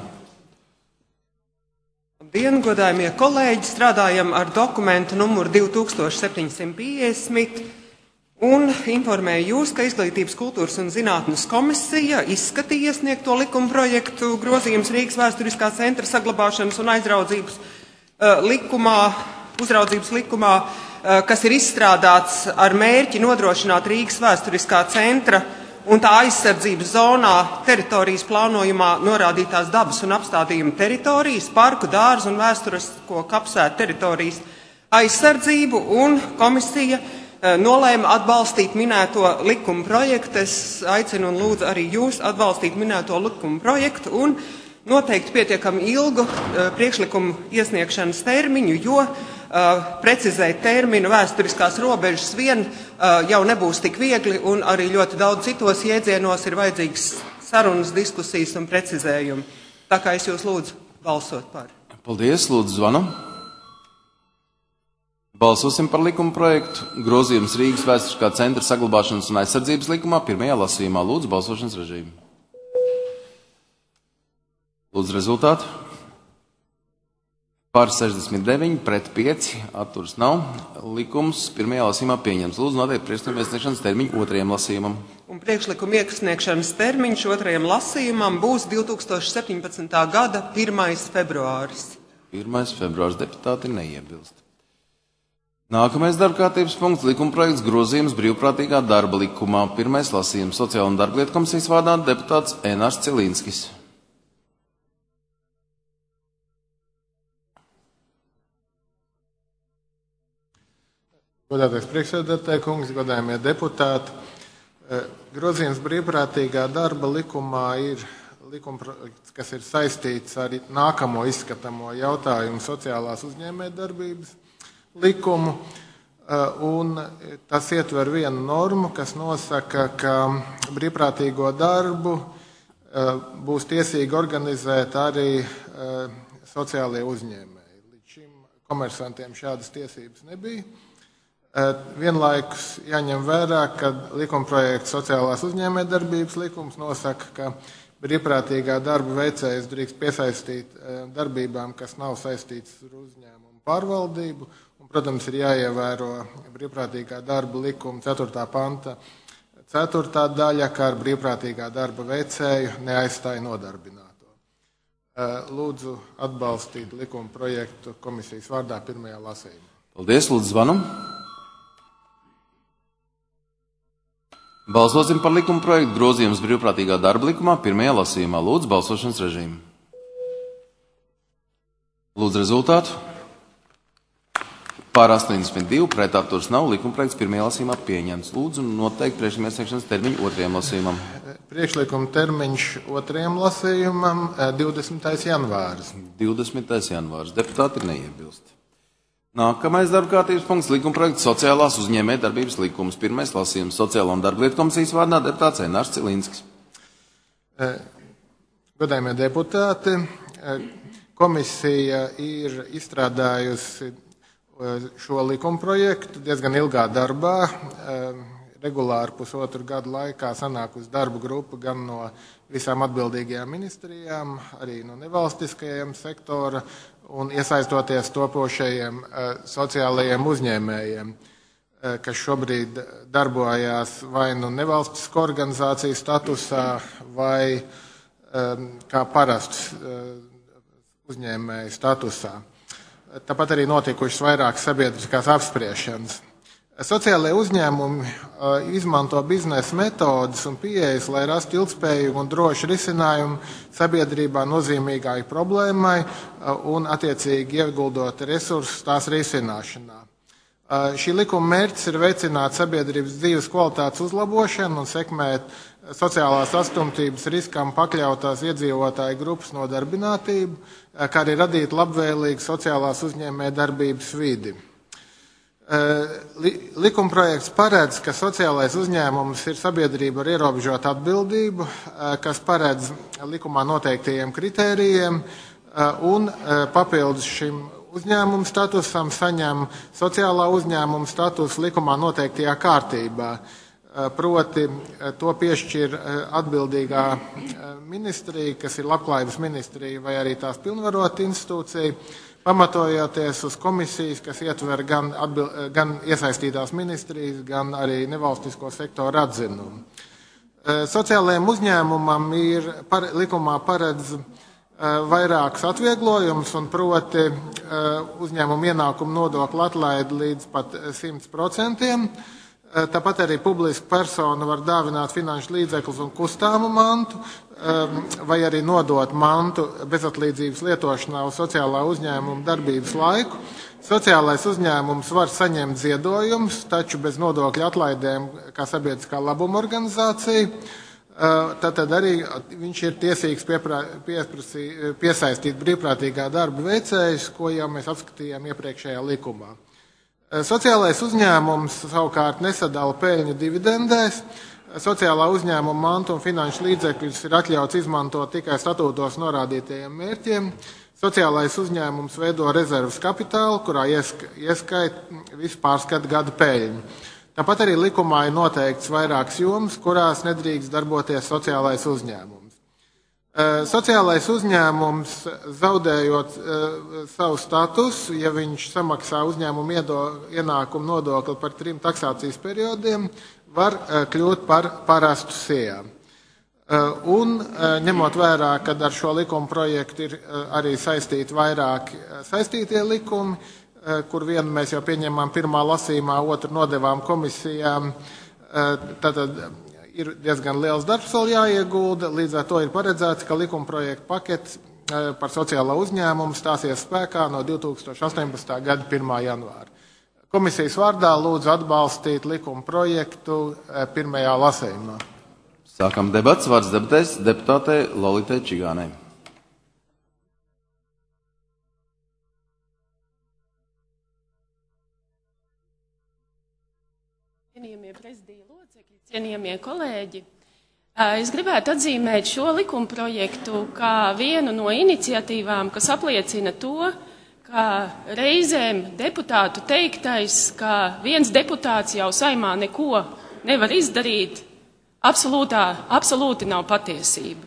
Labdien, godājumie kolēģi, strādājam ar dokumentu numuru divi tūkstoši septiņsimt piecdesmit un informēju jūs, ka Izglītības, kultūras un zinātnes komisija izskatīja iesniegto likuma projektu grozījums Rīgas vēsturiskā centra saglabāšanas un aizraudzības uh, likumā, uzraudzības likumā, uh, kas ir izstrādāts ar mērķi nodrošināt Rīgas vēsturiskā centra un tā aizsardzības zonā teritorijas plānojumā norādītās dabas un apstādījuma teritorijas, parku, dārzu un vēsturisko kapsētu teritorijas aizsardzību, un komisija e, nolēma atbalstīt minēto likuma projektu. Es aicinu un lūdzu arī jūs atbalstīt minēto likuma projektu un noteikti pietiekami ilgu e, priekšlikumu iesniegšanas termiņu, jo Uh, precizēt terminu vēsturiskās robežas vien uh, jau nebūs tik viegli, un arī ļoti daudz citos iedzienos ir vajadzīgas sarunas, diskusijas un precizējumi. Tā kā es jūs lūdzu balsot par. Paldies, lūdzu zvanu. Balsosim par likuma projektu. Grozījums Rīgas vēsturiskā centra saglabāšanas un aizsardzības likumā pirmajā lasījumā. Lūdzu balsošanas režīmu. Lūdzu rezultātu. Par sešdesmit deviņi, pret pieci, atturas nav. Likums pirmajā lasījumā pieņems. Lūdzu, noteikti priekšlikuma iesniegšanas termiņu otrajam lasījumam. Un priekšlikuma iesniegšanas termiņš otrajam lasījumam būs divi tūkstoši septiņpadsmitā gada pirmais februāris. pirmais februāris deputāti neiebilst. Nākamais darba kārtības punkts - likumprojekts grozījums brīvprātīgā darba likumā. Pirmais lasījums Sociāla un darblietu komisijas vārdā deputāts Ēnārs Cilīnskis. Godātais priekšsēdētāji kungs, godājumie deputāti, grozījums brīvprātīgā darba likumā ir likumprojekts, kas ir saistīts ar nākamo izskatamo jautājumu sociālās uzņēmējdarbības likumu, un tas ietver vienu normu, kas nosaka, ka brīvprātīgo darbu būs tiesīgi organizēt arī sociālie uzņēmēji. Līdz šim komersantiem šādas tiesības nebija. Vienlaikus jāņem vērā, ka likumprojekts sociālās uzņēmējdarbības likums nosaka, ka brīvprātīgā darba veicējs drīkst piesaistīt darbībām, kas nav saistītas ar uzņēmumu pārvaldību, un, protams, ir jāievēro brīvprātīgā darba likuma ceturtā panta ceturtā daļa, kā ar brīvprātīgā darba veicēju neaizstāja nodarbināto. Lūdzu atbalstīt likuma projektu komisijas vārdā pirmajā lasījumā. Paldies, lūdzu zvanu. Balsosim par likuma projektu grozījums brīvprātīgā darba likumā pirmajā lasījumā. Lūdzu balsošanas režīmu. Lūdzu rezultātu. Par astoņdesmit divi, pret atturas nav, likuma projekts pirmajā lasījumā pieņemts. Lūdzu noteikti priekšlikuma iesniegšanas termiņu otrajam lasījumam. Priekšlikuma termiņš otrajam lasījumam divdesmitais janvāris. divdesmitais janvāris. Deputāti neiebilst. Nākamais darba kārtības punkts - likumprojekts sociālās uzņēmējdarbības likums. Pirmais lasījums Sociālo un darblietu komisijas vārdā deputāts Ēnārs Cilīnskis. Godājumie deputāti, komisija ir izstrādājusi šo likumprojektu diezgan ilgā darbā. Regulāri pusotru gadu laikā sanākusi darba grupa gan no visām atbildīgajām ministrijām, arī no nevalstiskajiem sektora un iesaistoties topošajiem sociālajiem uzņēmējiem, kas šobrīd darbojās vai nu nevalstisko organizāciju statusā, vai kā parasts uzņēmēju statusā. Tāpat arī notikušas vairākas sabiedriskās apspriešanas. Sociālajie uzņēmumi izmanto biznesa metodas un pieejas, lai rastu ilgspējīgu un drošu risinājumu sabiedrībā nozīmīgai problēmai un attiecīgi ieguldot resursus tās risināšanā. Šī likuma mērķis ir veicināt sabiedrības dzīves kvalitātes uzlabošanu un sekmēt sociālās atstumtības riskam pakļautās iedzīvotāju grupas nodarbinātību, kā arī radīt labvēlīgu sociālās uzņēmējdarbības vidi. Likumprojekts paredz, ka sociālais uzņēmums ir sabiedrība ar ierobežotu atbildību, kas paredz likumā noteiktajiem kritērijiem, un papildus šim uzņēmumu statusam saņem sociālā uzņēmuma status likumā noteiktajā kārtībā. Proti to piešķir atbildīgā ministrija, kas ir Labklājības ministrija vai arī tās pilnvarota institūcija, pamatojoties uz komisijas, kas ietver gan, atbild, gan iesaistītās ministrijas, gan arī nevalstisko sektoru atzinumu. Sociālajiem uzņēmumam ir par, likumā paredz vairākus atvieglojumus, un proti uzņēmumu ienākumu nodokli atlaid līdz pat simt procentiem. Tāpat arī publiska persona var dāvināt finanšu līdzekļus un kustāmu mantu, vai arī nodot mantu bezatlīdzības lietošanā uz sociālā uzņēmuma darbības laiku. Sociālais uzņēmums var saņemt ziedojumus, taču bez nodokļu atlaidēm kā sabiedriskā labuma organizācija. Tātad arī viņš ir tiesīgs pieprā, pieprasī, piesaistīt brīvprātīgā darba veicējus, ko jau mēs apskatījām iepriekšējā likumā. Sociālais uzņēmums savukārt nesadala peļņu dividendēs. Sociālā uzņēmuma mantu un finanšu līdzekļus ir atļauts izmantot tikai statūtos norādītajiem mērķiem. Sociālais uzņēmums veido rezervas kapitālu, kurā ieskait visu pārskatu gada peļņu. Tāpat arī likumā ir noteikts vairākas jomas, kurās nedrīkst darboties sociālais uzņēmums. Sociālais uzņēmums, zaudējot savu statusu, ja viņš samaksā uzņēmumu ienākumu nodokli par trim taksācijas periodiem, var kļūt par parastu sijām. Un ņemot vērā, ka ar šo likuma projektu ir arī saistīti vairāki saistītie likumi, kur vienu mēs jau pieņemām pirmā lasījumā, otru nodevām komisijām, tātad ir diezgan liels darbs vēl jāiegulda, līdz ar to ir paredzēts, ka likuma projekta pakets par sociālo uzņēmumu stāsies spēkā no divi tūkstoši astoņpadsmitā gada pirmā janvāra. Komisijas vārdā lūdzu atbalstīt likuma projektu pirmajā lasījumā. Sākam debats, vārds debatēs deputātei Lolitai Čigānei. Cienījamie prezidija locekļi, cienījamie kolēģi, es gribētu atzīmēt šo likumprojektu kā vienu no iniciatīvām, kas apliecina to, ka reizēm deputātu teiktais, ka viens deputāts jau saimā neko nevar izdarīt, absolūtā, absolūti nav patiesība.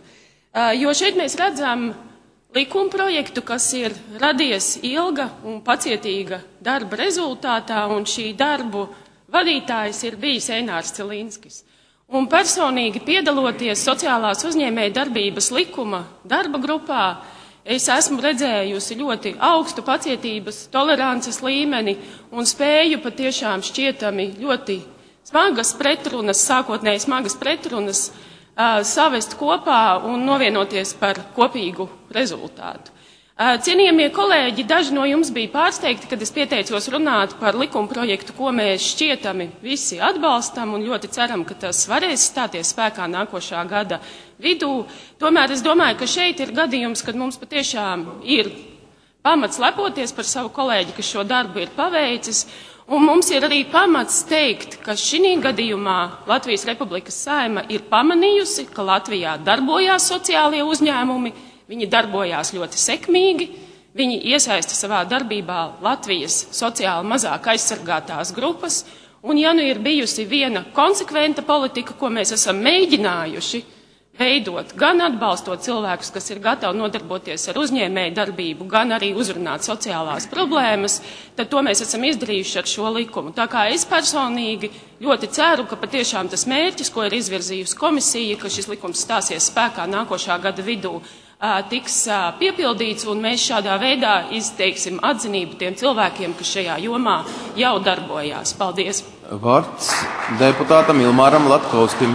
Jo šeit mēs redzam likumprojektu, kas ir radies ilga un pacietīga darba rezultātā, un šī darbu vadītājs ir bijis Einārs Cilinskis. Un personīgi piedaloties sociālās uzņēmēja darbības likuma darba grupā, es esmu redzējusi ļoti augstu pacietības tolerances līmeni un spēju patiešām šķietami ļoti smagas pretrunas, sākotnēji smagas pretrunas, uh, savest kopā un novienoties par kopīgu rezultātu. Cienījamie kolēģi, daži no jums bija pārsteigti, kad es pieteicos runāt par likumprojektu, ko mēs šķietami visi atbalstam un ļoti ceram, ka tas varēs stāties spēkā nākošā gada vidū. Tomēr es domāju, ka šeit ir gadījums, kad mums patiešām ir pamats lepoties par savu kolēģi, kas šo darbu ir paveicis, un mums ir arī pamats teikt, ka šī gadījumā Latvijas Republikas Saeima ir pamanījusi, ka Latvijā darbojās sociālie uzņēmumi. Viņi darbojās ļoti sekmīgi, viņi iesaista savā darbībā Latvijas sociāli mazāk aizsargātās grupas, un ja nu ir bijusi viena konsekventa politika, ko mēs esam mēģinājuši veidot, gan atbalstot cilvēkus, kas ir gatavi nodarboties ar uzņēmēju darbību, gan arī uzrunāt sociālās problēmas, tad to mēs esam izdarījuši ar šo likumu. Tā kā es personīgi ļoti ceru, ka patiešām tas mērķis, ko ir izvirzījusi komisija, ka šis likums stāsies spēkā nākošā gada vidū, tiks piepildīts, un mēs šādā veidā izteiksim atzinību tiem cilvēkiem, kas šajā jomā jau darbojās. Paldies! Vārds deputātam Ilmāram Latkovskim.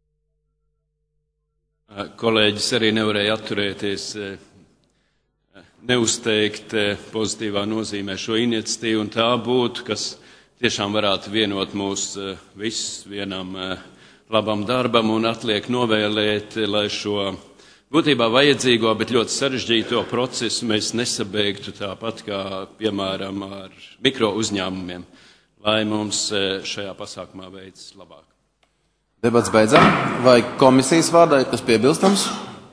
Kolēģis arī nevarēja atturēties neuzteikt pozitīvā nozīmē šo iniciatīvu, un tā būtu, kas tiešām varētu vienot mūs visus vienam labam darbam un atliek novēlēt, lai šo būtībā vajadzīgo, bet ļoti sarežģīto procesu mēs nesabeigtu tāpat kā, piemēram, ar mikro uzņēmumiem, lai mums šajā pasākumā veicas labāk. Debats beidzam. Vai komisijas vārdā ir kas piebilstams?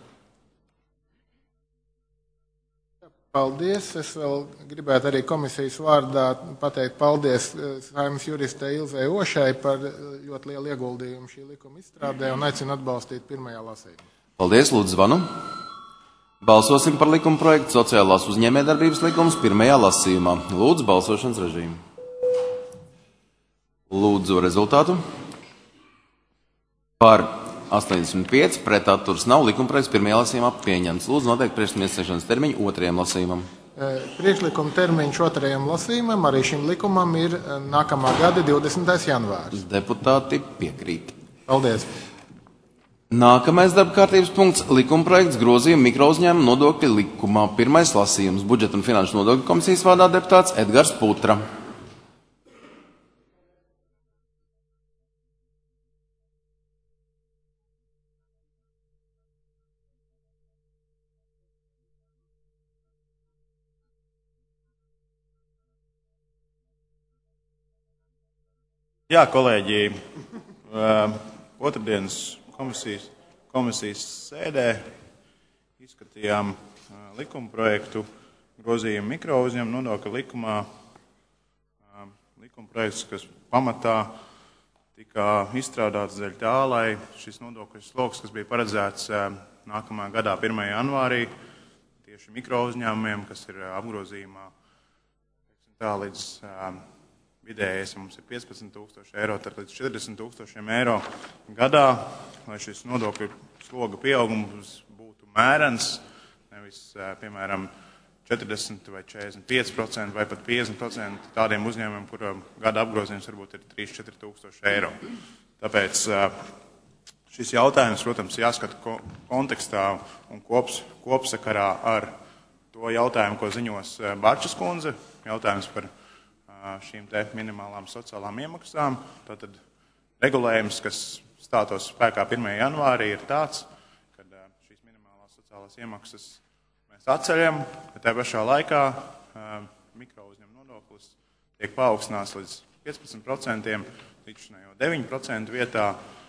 Paldies. Es vēl gribētu arī komisijas vārdā pateikt paldies Saeimas juristei Ilzei Ošai par ļoti lielu ieguldījumu šī likuma izstrādē un aicinu atbalstīt pirmajā lasījumā. Paldies, lūdzu zvanu. Balsosim par likuma projektu sociālās uzņēmējdarbības likums pirmajā lasījumā. Lūdzu balsošanas režīmu. Lūdzu rezultātu. Par astoņdesmit pieci, pret atturas nav, likuma projekts pirmajā lasījumā pieņemts. Lūdzu noteikti priekšsniegšanas termiņu otrajam lasījumam. Priekšlikuma termiņš otrajam lasījumam arī šim likumam ir nākamā gada divdesmitais janvārs. Deputāti piekrīt. Paldies. Nākamais darba kārtības punkts - likuma projekts grozījuma mikrouzņēmuma nodokļu likumā. Pirmais lasījums - budžeta un finanšu nodokļu komisijas vārdā deputāts Edgars Putra. Jā, kolēģi, otrdienas komisijas, komisijas sēdē izskatījām likuma projektu grozījumu mikrouzņēmumu nodokļu likumā. Likuma projekts, kas pamatā tika izstrādāts dēļ tā, lai šis nodokļu sloks, kas bija paredzēts nākamā gadā pirmajā janvārī, tieši mikrouzņēmumiem, kas ir apgrozījumā tā līdz vidējais mums ir piecpadsmit tūkstoši eiro, tad līdz četrdesmit tūkstošiem eiro gadā, lai šis nodokļu sloga pieaugums būtu mērens, nevis, piemēram, četrdesmit vai četrdesmit pieci procenti vai pat piecdesmit procenti tādiem uzņēmumiem, kuriem gada apgrozījums varbūt ir trīs līdz četri tūkstoši eiro. Tāpēc šis jautājums, protams, jāskata kontekstā un kops, kopsakarā ar to jautājumu, ko ziņos Barčas kundze, jautājums par šīm te minimālām sociālām iemaksām. Tātad regulējums, kas stātos spēkā pirmajā janvārī, ir tāds, ka šīs minimālās sociālās iemaksas mēs atceļam, bet tajā pašā laikā mikrouzņēmuma nodoklis tiek paaugstināts līdz piecpadsmit procentiem, līdzinējo deviņu procentu vietā.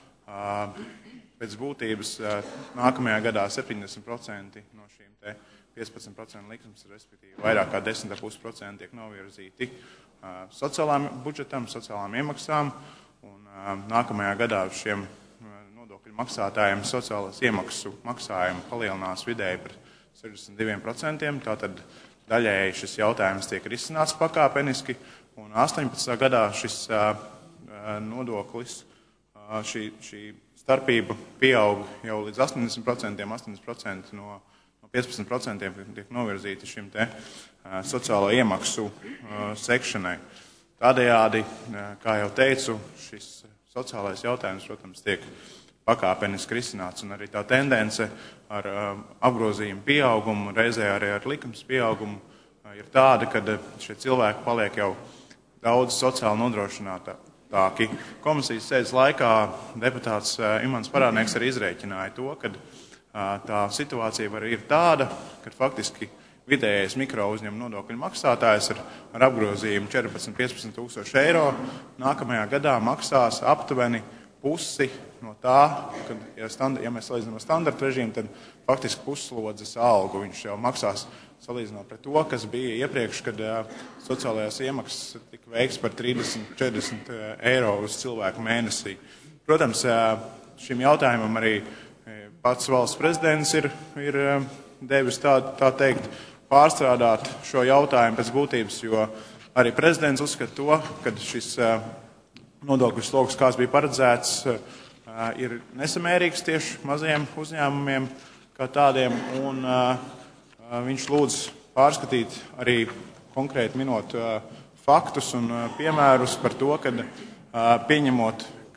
Pēc būtības nākamajā gadā septiņdesmit procenti no šīm te piecpadsmit procentu likums, respektīvi vairāk kā desmit komats pieci procenti tiek novirzīti sociālām budžetam, sociālām iemaksām, un nākamajā gadā šiem nodokļu maksātājiem sociālās iemaksu maksājumi palielinās vidēji par sešdesmit diviem procentiem, tātad daļēji šis jautājums tiek risināts pakāpeniski, un astoņpadsmitajā gadā šis nodoklis, šī, šī starpība pieaug jau līdz astoņdesmit procentiem, astoņdesmit procenti no piecpadsmit procentiem tiek novirzīti šim te sociālo iemaksu sekšanai. Tādējādi, kā jau teicu, šis sociālais jautājums, protams, tiek pakāpeniski risināts, un arī tā tendence ar apgrozījumu pieaugumu, reizē arī ar likums pieaugumu, ir tāda, ka šie cilvēki paliek jau daudz sociāli nodrošinātāki. Komisijas sēdes laikā deputāts Imants Parādnieks arī izrēķināja to, ka tā situācija var ir tāda, ka faktiski vidējais mikrouzņēmuma nodokļu maksātājs ar, ar apgrozījumu četrpadsmit līdz piecpadsmit tūkstoši eiro nākamajā gadā maksās aptuveni pusi no tā, kad, ja, stand, ja mēs salīdzinām standarta režīmu, tad faktiski pusslodzes algu viņš jau maksās salīdzinot pret to, kas bija iepriekš, kad uh, sociālajās iemaksas tika veikts par trīsdesmit līdz četrdesmit eiro uz cilvēku mēnesī. Protams, uh, šim jautājumam arī pats valsts prezidents ir, ir devis tā, tā teikt pārstrādāt šo jautājumu pēc būtības, jo arī prezidents uzskata to, ka šis nodokļu sloks, kāds bija paredzēts, ir nesamērīgs tieši mazajiem uzņēmumiem kā tādiem, un viņš lūdz pārskatīt arī konkrēti minot faktus un piemērus par to, ka pieņemot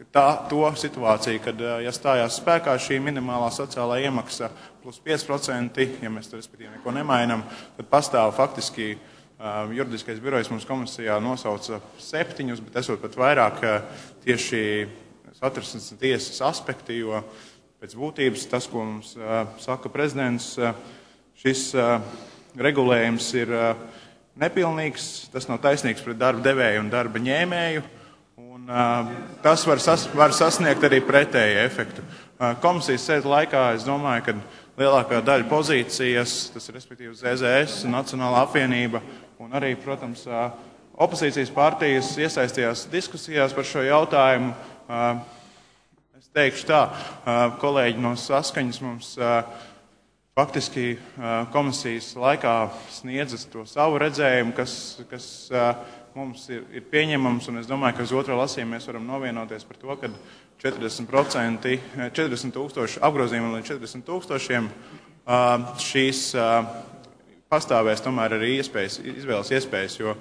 tā, to situāciju, kad, ja stājās spēkā šī minimālā sociālā iemaksa plus pieci procenti, ja mēs tur respektīvi neko nemainam, tad pastāv faktiski uh, juridiskais birojs mums komisijā nosauca septiņus, bet esot pat vairāk uh, tieši satversmes tiesas aspekti, jo pēc būtības tas, ko mums uh, saka prezidents, uh, šis uh, regulējums ir uh, nepilnīgs, tas nav taisnīgs pret darba devēju un darba ņēmēju, un uh, tas var, sas, var sasniegt arī pretēju efektu. Uh, komisijas sēdes laikā es domāju, ka lielākā daļa pozīcijas, tas ir respektīvi Z Z S, Nacionālā apvienība un arī, protams, uh, opozīcijas partijas iesaistījās diskusijās par šo jautājumu. Uh, es teikšu tā, uh, kolēģi no Saskaņas mums uh, faktiski komisijas laikā sniedzas to savu redzējumu, kas, kas mums ir, ir pieņemams, un es domāju, ka uz otro lasījumu mēs varam novienoties par to, ka četrdesmit procenti, četrdesmit tūkstoši apgrozījumi līdz četrdesmit tūkstošiem šīs pastāvēs tomēr arī iespējas, izvēles iespējas, jo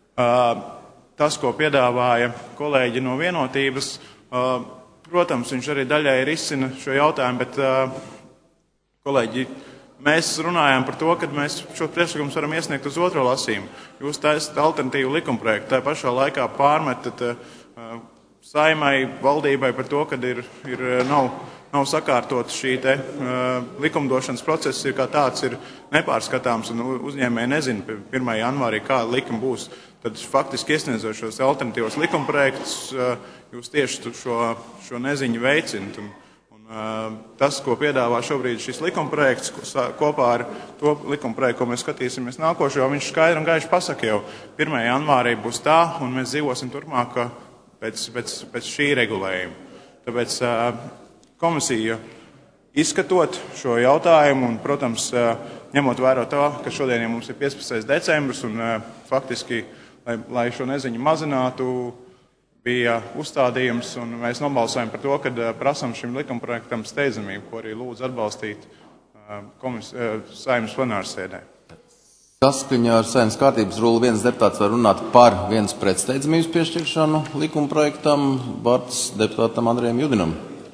tas, ko piedāvāja kolēģi no Vienotības, protams, viņš arī daļai risina šo jautājumu, bet kolēģi, mēs runājām par to, ka mēs šo priekšlikumu varam iesniegt uz otro lasījumu. Jūs taisat alternatīvu likumprojektu, tā pašā laikā pārmetat uh, saimai, valdībai par to, ka ir, ir, nav, nav sakārtot šī te uh, likumdošanas process, ir kā tāds ir nepārskatāms un uzņēmēji nezina pirmā janvārī, kāda likuma būs. Tad faktiski iesniedzot šos alternatīvos likumprojektus, uh, jūs tieši šo, šo neziņu veicinat. Un, tas, ko piedāvā šobrīd šis likumprojekts kopā ar to likumprojektu, ko mēs skatīsimies nākošo, jo viņš skaidri un gaiši pasaka jau pirmā janvārī būs tā, un mēs dzīvosim turpmāk pēc, pēc, pēc šī regulējuma. Tāpēc komisija izskatot šo jautājumu un, protams, ņemot vērā to, ka šodien ja mums ir piecpadsmitais decembris un faktiski, lai, lai šo neziņu mazinātu, bija uzstādījums, un mēs nobalsojam par to, ka prasam šim likumprojektam steidzamību, ko arī lūdzu atbalstīt komis, Saeimas plenārsēdē. Saskaņā ar Saeimas kārtības rulu viens deputāts var runāt par viens pret steidzamības piešķiršanu likumprojektam, vārds deputātam Andrejam Judinam.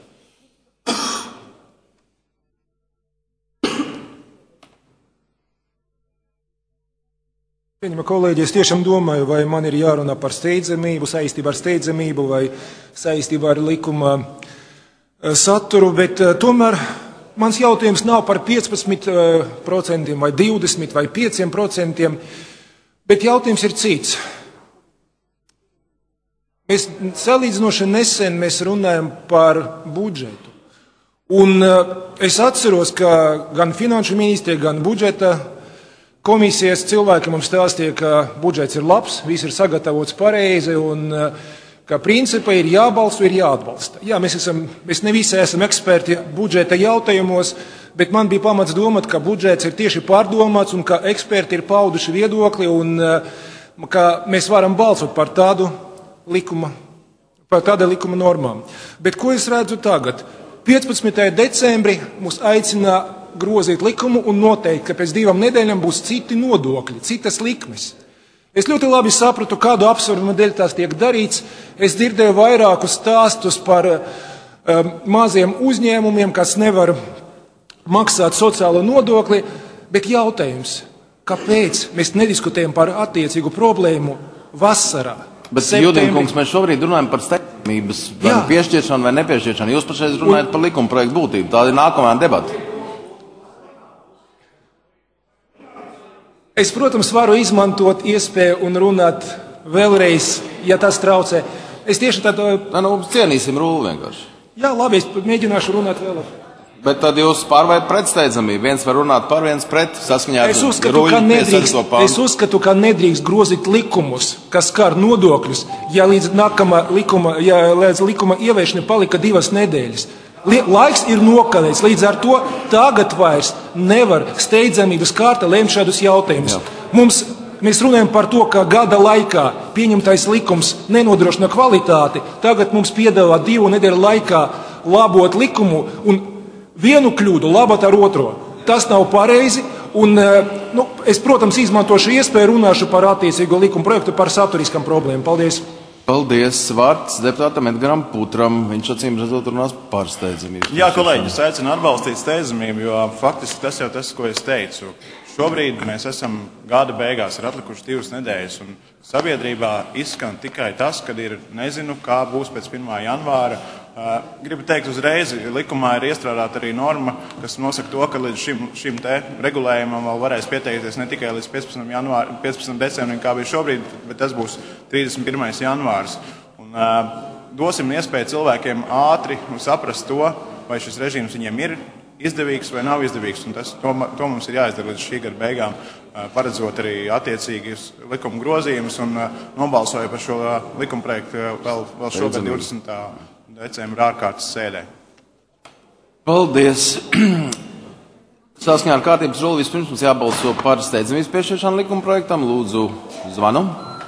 Pieņemā kolēģi, es tiešām domāju, vai man ir jārunā par steidzamību, saistībā ar steidzamību vai saistībā ar likuma saturu, bet tomēr mans jautājums nav par piecpadsmit procentiem vai divdesmit vai pieciem procentiem, bet jautājums ir cits. Mēs salīdzinoši nesen mēs runājam par budžetu. Un es atceros, ka gan finanšu ministrija, gan budžeta komisijas cilvēki mums stāstīja, ka budžets ir labs, viss ir sagatavots pareizi un ka principā ir jābalso, ir jāatbalsta. Jā, mēs, esam, mēs ne visi esam eksperti budžeta jautājumos, bet man bija pamats domāt, ka budžets ir tieši pārdomāts un ka eksperti ir pauduši viedokli un ka mēs varam balsot par tādu likuma, par tādu likuma normām. Bet ko es redzu tagad? piecpadsmitajā decembrī mūs aicina grozīt likumu un noteikt, ka pēc divām nedēļām būs citi nodokļi, citas likmes. Es ļoti labi sapratu, kādu apsvērumu dēļ tās tiek darīts. Es dzirdēju vairākus stāstus par um, maziem uzņēmumiem, kas nevar maksāt sociālo nodokli, bet jautājums, kāpēc mēs nediskutējam par attiecīgu problēmu vasarā? Bet, Judinkungs, mēs šobrīd runājam par steidzamības vai piešķiršanu vai nepiešķiršanu. Jūs pašreiz runājat par likumprojektu būtību. Tāda ir nākamā debata. Es, protams, varu izmantot iespēju un runāt vēlreiz, ja tas traucē. Es tieši tad... Nē, nu, cienīsim rulu vienkārši. Jā, labi, es mēģināšu runāt vēl. Bet tad jūs pārveidat pretsteidzamību. Viens var runāt par, viens pret, saskaņā es uzskatu, ka nedrīkst, es uzskatu, ka nedrīkst grozīt likumus, kas skar nodokļus, ja līdz nākamā likuma, ja līdz likuma ieviešanai palika divas nedēļas. Laiks ir nokavēts, līdz ar to tagad vairs nevar steidzamības kārta lēmt šādus jautājumus. Mums, mēs runājam par to, ka gada laikā pieņemtais likums nenodrošina kvalitāti, tagad mums piedāvā divu nedēļu laikā labot likumu un vienu kļūdu labot ar otro. Tas nav pareizi, un nu, es, protams, izmantošu iespēju runāšu par attiecīgo likuma projektu, par saturiskām problēmām. Paldies! Paldies. Vārds deputātam Edgaram Putram. Viņš acīm redzot runās par steidzamību. Jā, kolēģi, es aicinu atbalstīt steidzamību, jo faktiski tas jau tas, ko es teicu. Šobrīd mēs esam gada beigās, ir atlikuši divas nedēļas, un sabiedrībā izskan tikai tas, kad ir nezinu, kā būs pēc pirmā janvāra. Gribu teikt uzreiz, likumā ir iestrādāta arī norma, kas nosaka to, ka līdz šim, šim te regulējumam vēl varēs pieteikties ne tikai līdz piecpadsmitam janvāra, piecpadsmitam decembrim, kā bija šobrīd, bet tas būs trīsdesmit pirmais janvārs. Un, uh, dosim iespēju cilvēkiem ātri saprast to, vai šis režīms viņiem ir izdevīgs vai nav izdevīgs. Un tas, to, to mums ir jāizdara līdz šī gada beigām, uh, paredzot arī attiecīgas likuma grozījumus un uh, nobalsoja par šo uh, likuma projektu uh, vēl, vēl šogad divdesmitā decembra ārkārtas sēdē. Paldies. Saskaņā ar kārtības rulu vispirms mums jābalso par steidzamības piešķiršanu likuma projektam. Lūdzu, zvanu.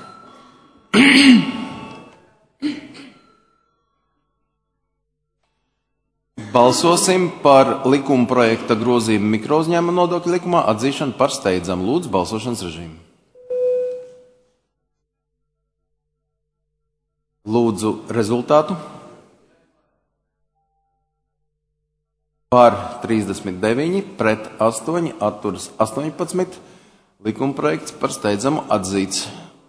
Balsosim par likuma projekta grozījumu mikrouzņēmuma nodokļu likumā atzīšanu par steidzamu. Lūdzu, balsošanas režīmu. Lūdzu, rezultātu. Par trīsdesmit deviņi, pret astoņi, atturas astoņpadsmit. Likuma projekts par steidzamu atzīts.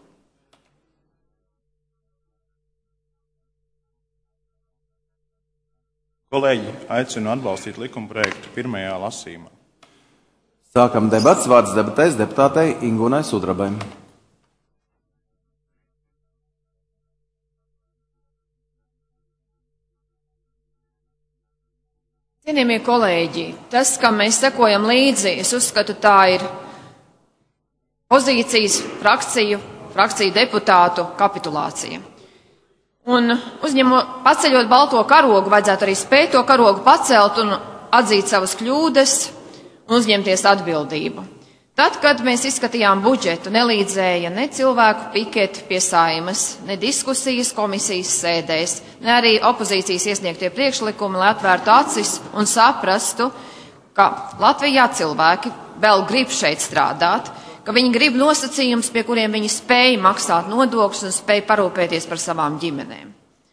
Kolēģi, aicinu atbalstīt likuma projektu pirmajā lasījumā. Sākam debats. Vārds debatēs deputātei Ingunai Sudrabai. Cienījamie kolēģi, tas, kam mēs sekojam līdzi, es uzskatu, tā ir pozīcijas, frakciju, frakciju deputātu kapitulācija. Un uzņemo, paceļot balto karogu, vajadzētu arī spēt to karogu pacelt un atzīt savas kļūdas un uzņemties atbildību. Tad, kad mēs izskatījām budžetu, nelīdzēja ne cilvēku piketi pie Saeimas, ne diskusijas komisijas sēdēs, ne arī opozīcijas iesniegtie priekšlikumi, lai atvērtu acis un saprastu, ka Latvijā cilvēki vēl grib šeit strādāt, ka viņi grib nosacījums, pie kuriem viņi spēj maksāt nodokļus un spēj parūpēties par savām ģimenēm.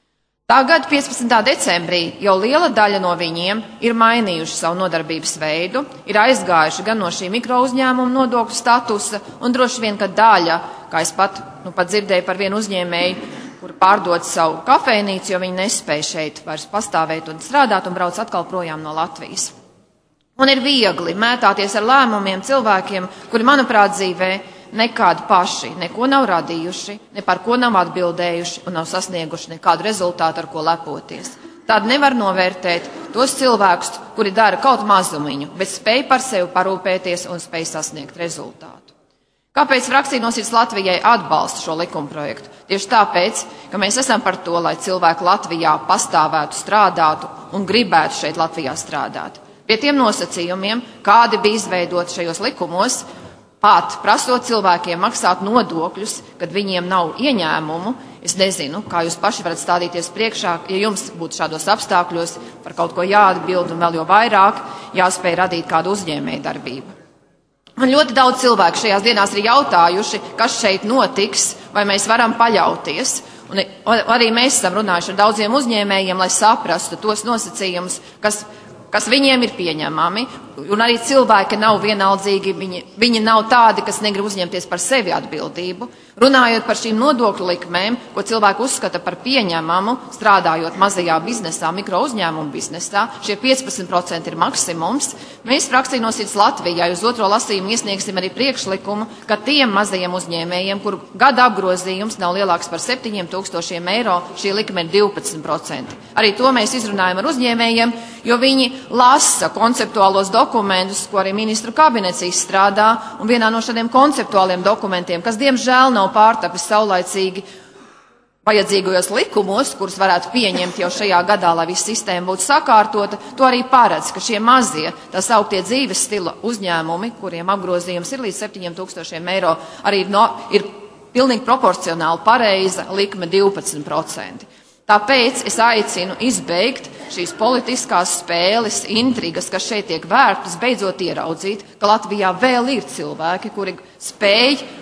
Tagad, piecpadsmitā decembrī, jau liela daļa no viņiem ir mainījuši savu nodarbības veidu, ir aizgājuši gan no šī mikrouzņēmuma nodokļu statusa, un droši vien, ka daļa, kā es pat, nu, pat dzirdēju par vienu uzņēmēju, kur pārdod savu kafejnīcu, jo viņi nespēja šeit vairs pastāvēt un strādāt un brauc atkal projām no Latvijas. Un ir viegli mētāties ar lēmumiem cilvēkiem, kuri, manuprāt, dzīvē nekādi paši neko nav radījuši, ne par ko nav atbildējuši un nav sasnieguši nekādu rezultātu, ar ko lepoties. Tād nevar novērtēt tos cilvēkus, kuri dara kaut mazumiņu, bet spēj par sevi parūpēties un spēj sasniegt rezultātu. Kāpēc frakcija no Sirds Latvijai atbalsta šo likumprojektu? Tieši tāpēc, ka mēs esam par to, lai cilvēki Latvijā pastāvētu, strādātu un gribētu šeit Latvijā strādāt. Pie tiem nosacījumiem, kādi bija izveidoti šajos likumos, pat prasot cilvēkiem maksāt nodokļus, kad viņiem nav ieņēmumu, es nezinu, kā jūs paši varat stādīties priekšā, ja jums būtu šādos apstākļos par kaut ko jāatbild un vēl jo vairāk jāspēj radīt kādu uzņēmēju darbību. Man ļoti daudz cilvēku šajās dienās ir jautājuši, kas šeit notiks, vai mēs varam paļauties. Un arī mēs esam runājuši ar daudziem uzņēmējiem, lai saprastu tos nosacījumus, kas kas viņiem ir pieņemami, un arī cilvēki nav vienaldzīgi, viņi, viņi nav tādi, kas negrib uzņemties par sevi atbildību. Runājot par šīm nodokļu likmēm, ko cilvēki uzskata par pieņemamu, strādājot mazajā biznesā, mikro uzņēmumu biznesā, šie piecpadsmit procenti ir maksimums. Mēs frakcija no Sirds Latvijai uz otro lasījumu iesniegsim arī priekšlikumu, ka tiem mazajiem uzņēmējiem, kuru gada apgrozījums nav lielāks par septiņiem tūkstošiem eiro, šī likme ir divpadsmit procenti. Arī to mēs izrunājam ar uzņēmējiem, jo viņi lasa konceptuālos dokumentus, ko arī ministru kabinets izstrādā, un vienā no šādiem konceptuāliem dokumentiem, kas diemžēl nav pārtapis saulaicīgi vajadzīgajos likumos, kurus varētu pieņemt jau šajā gadā, lai visa sistēma būtu sakārtota, to arī paredz, ka šie mazie, tā sauktie dzīves stila uzņēmumi, kuriem apgrozījums ir līdz septiņiem tūkstošiem eiro, arī no, ir pilnīgi proporcionāli pareiza likme divpadsmit procenti. Tāpēc es aicinu izbeigt šīs politiskās spēles, intrigas, kas šeit tiek vērtas, beidzot ieraudzīt, ka Latvijā vēl ir cilvēki, kuri spēj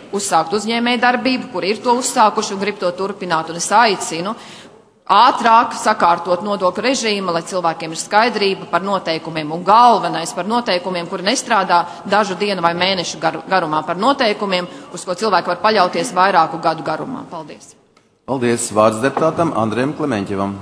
uzsākt uzņēmēju darbību, kur ir to uzsākuši un grib to turpināt. Un es aicinu ātrāk sakārtot nodokļu režīmu, lai cilvēkiem ir skaidrība par noteikumiem un galvenais par noteikumiem, kuri nestrādā dažu dienu vai mēnešu garu, garumā, par noteikumiem, uz ko cilvēki var paļauties vairāku gadu garumā. Paldies! Paldies! Vārds deputātam Andrejam Klemeņķevam.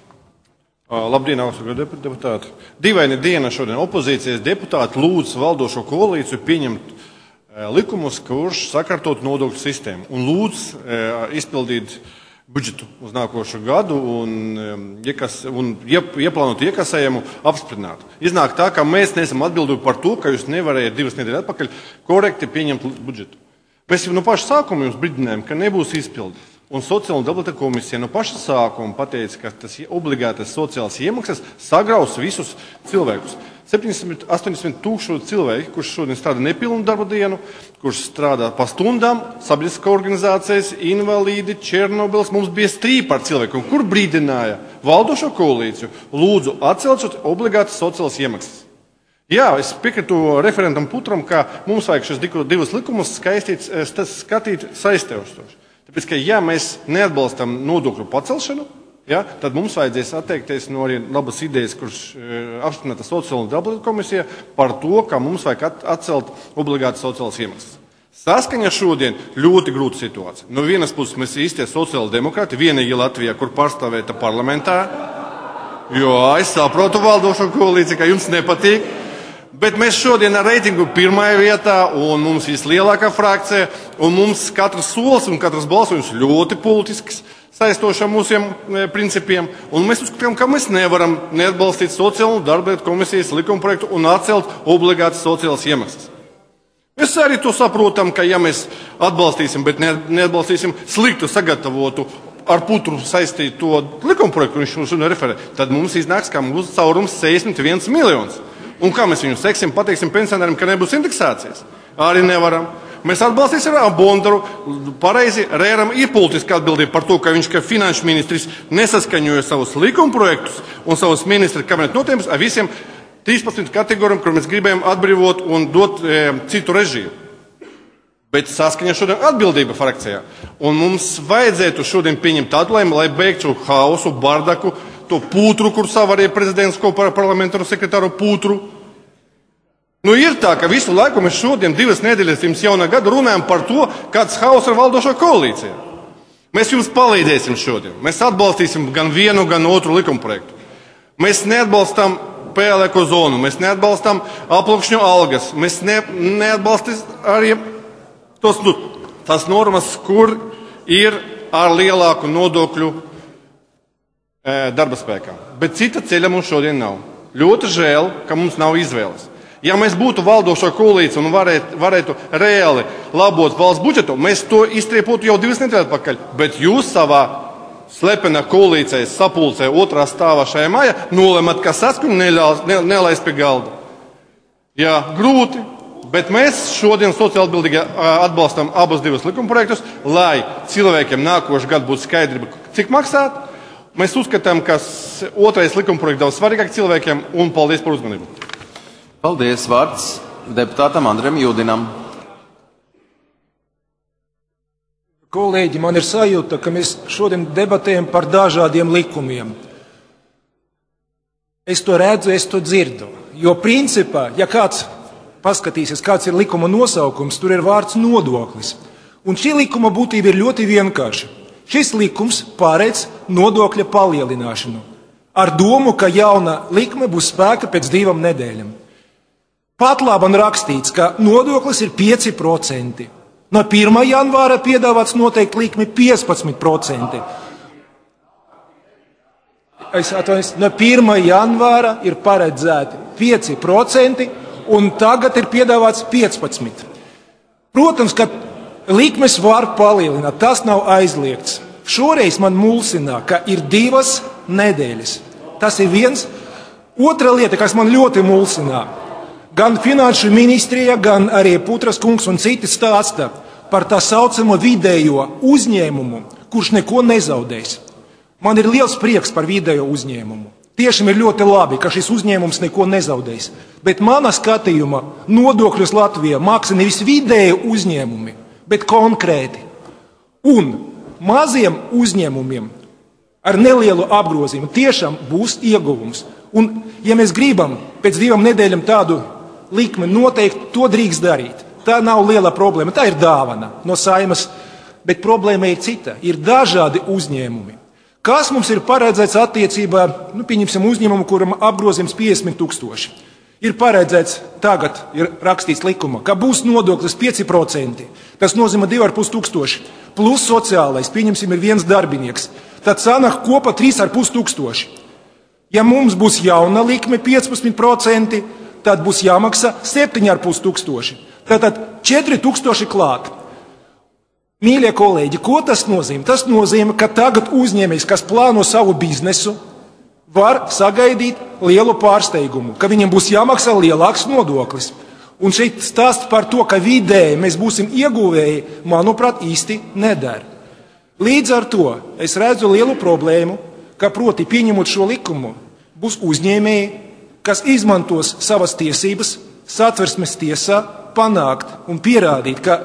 Labdien, augstu deputāti! Dīvaina diena šodien opozīcijas deputāti lūdz valdošo koalīciju pieņemt likumus, kurš sakārtot nodokļu sistēmu un lūdz izpildīt budžetu uz nākošo gadu un, iekas, un iep, ieplānot iekasējumu apstiprināt. Iznāk tā, ka mēs neesam atbildīgi par to, ka jūs nevarējat divas nedēļas atpakaļ korekti pieņemt budžetu. Mēs jau no paša sākuma jums brīdinājām, ka nebūs izpildi. Un Sociāla un Demokrāta komisija no paša sākuma pateica, ka tas obligātais sociālās iemaksas sagraus visus cilvēkus. septiņsimt astoņdesmit tūkstoši cilvēki, kurš šodien strādā nepilnu darba dienu, kurš strādā pa stundām, sabiedriskās organizācijas, invalīdi, Černobils, mums bija strīpa ar cilvēkiem, kur brīdināja valdošo koalīciju, lūdzu atcelšot obligātas sociālās iemaksas. Jā, es piekrītu referentam Putram, ka mums vajag šos divus likumus skaistīt, skatīt saistējoši. Tāpēc, ka ja mēs neatbalstam nodokļu pacelšanu, ja, tad mums vajadzēs atteikties no arī labas idejas, kurš e, apstiprināta Sociāla un Demokrāta komisija par to, ka mums vajag at, atcelt obligāti sociālas iemaksas. Saskaņa šodien ļoti grūta situācija. No vienas puses mēs īstie sociāli demokrāti, vienīgi Latvijā, kur pārstāvēta parlamentā, jo es saprotu valdošo koalīciju, ka jums nepatīk, bet mēs šodien ar reitingu pirmajā vietā un mums vislielākā frakcija un mums katrs solis un katrs balsojums ļoti politisks, saistošam mūsiem principiem, un mēs uzskatām, ka mēs nevaram neatbalstīt Sociālo un Darba komisijas likumprojektu un atcelt obligātas sociālas iemaksas. Mēs arī to saprotam, ka ja mēs atbalstīsim, bet neatbalstīsim sliktu sagatavotu ar Putru saistīto likumprojektu, viņš šodien referē, tad mums iznāks, ka mums caurums sešdesmit viens miljons. Un kā mēs viņu seksim, pateiksim pensionāriem, ka nebūs indeksācijas? Arī nevaram. Mēs atbalstīsim Bondaru, pareizi Rēram ir politiska atbildība par to, ka viņš, kā finanšu ministrs, nesaskaņoja savus likumprojektus un savus ministra kabineta noteikumus ar visiem trīspadsmit kategorijām, kur mēs gribējām atbrīvot un dot e, citu režīmu. Bet saskaņa šodien atbildība frakcijā. Un mums vajadzētu šodien pieņemt tādu lēmumu, lai beigtu hausu, bardaku, to Putru, kur savarīja prezidents kopā ar parlamentāru sekretāru Putru. Nu ir tā, ka visu laiku mēs šodien divas nedēļas pirms jaunā gada runājam par to, kāds haus ar valdošo koalīciju. Mēs jums palīdzēsim šodien. Mēs atbalstīsim gan vienu, gan otru likumprojektu. Mēs neatbalstam pēlēko zonu, mēs neatbalstam aploksņu algas, mēs ne, neatbalstīsim arī tos, nu, tās normas, kur ir ar lielāku nodokļu darba spēkā. Bet cita ceļa mums šodien nav. Ļoti žēl, ka mums nav izvēles. Ja mēs būtu valdošo koalīciju un varētu, varētu reāli labot valsts budžetu, mēs to iztriepotu jau divas nedēļas atpakaļ. Bet jūs savā slepena koalīcijas sapulcē otrā stāvā šajā mājā nolemat, ka saskaņu nelaist pie galda. Jā, grūti, bet mēs šodien sociāli atbildīgi atbalstam abus divus likumprojektus, lai cilvēkiem nākošu gadu būtu skaidrība, cik maksāt. Mēs uzskatām, ka otrais likumprojekts daudz svarīgāk cilvēkiem, un paldies par uzmanību. Paldies, vārds deputātam Andrem Jūdinam. Kolēģi, man ir sajūta, ka mēs šodien debatējam par dažādiem likumiem. Es to redzu, es to dzirdu. Jo principā, ja kāds paskatīsies, kāds ir likuma nosaukums, tur ir vārds nodoklis. Un šī likuma būtība ir ļoti vienkārša. Šis likums paredz nodokļa palielināšanu ar domu, ka jauna likme būs spēka pēc divām nedēļām. Pat labam rakstīts, ka nodoklis ir pieci procenti. No pirmā janvāra piedāvāts noteikti likmi piecpadsmit procenti. Es atvainojos, no pirmā janvāra ir paredzēti pieci procenti un tagad ir piedāvāts piecpadsmit. Protams, ka likmes var palielināt, tas nav aizliegts. Šoreiz man mulsinā, ka ir divas nedēļas. Tas ir viens. Otra lieta, kas man ļoti mulsinā, gan finanšu ministrija, gan arī Putras kungs un citi stāsta par tā saucamo vidējo uzņēmumu, kurš neko nezaudēs. Man ir liels prieks par vidējo uzņēmumu. Tiešām ir ļoti labi, ka šis uzņēmums neko nezaudēs. Bet manā skatījumā nodokļus Latvijā maksā nevis vidēji uzņēmumi, bet konkrēti. Un maziem uzņēmumiem ar nelielu apgrozījumu tiešām būs ieguvums. Un, ja mēs gribam pēc divām nedēļām tādu likmi noteikt, to drīkst darīt. Tā nav liela problēma, tā ir dāvana no Saeimas, bet problēma ir cita. Ir dažādi uzņēmumi. Kas mums ir paredzēts attiecībā, nu, pieņemsim uzņēmumu, kuram apgrozījums piecdesmit tūkstoši. Ir paredzēts, tagad ir rakstīts likuma, ka būs nodoklis pieci procenti. Tas nozīmē divi ar pus tūkstoši. Plus sociālais, pieņemsim, ir viens darbinieks. Tad sanāk kopā trīs ar pus tūkstoši. Ja mums būs jauna likme piecpadsmit procenti, tad būs jāmaksā septiņi ar pus tūkstoši. Tātad četri tūkstoši klāt. Mīļie kolēģi, ko tas nozīmē? Tas nozīmē, ka tagad uzņēmējs, kas plāno savu biznesu, var sagaidīt lielu pārsteigumu, ka viņam būs jāmaksā lielāks nodoklis. Un šeit stāst par to, ka vidēji mēs būsim ieguvēji, manuprāt, īsti nedara. Līdz ar to es redzu lielu problēmu, ka proti pieņemot šo likumu, būs uzņēmēji, kas izmantos savas tiesības Satversmes tiesā panākt un pierādīt, ka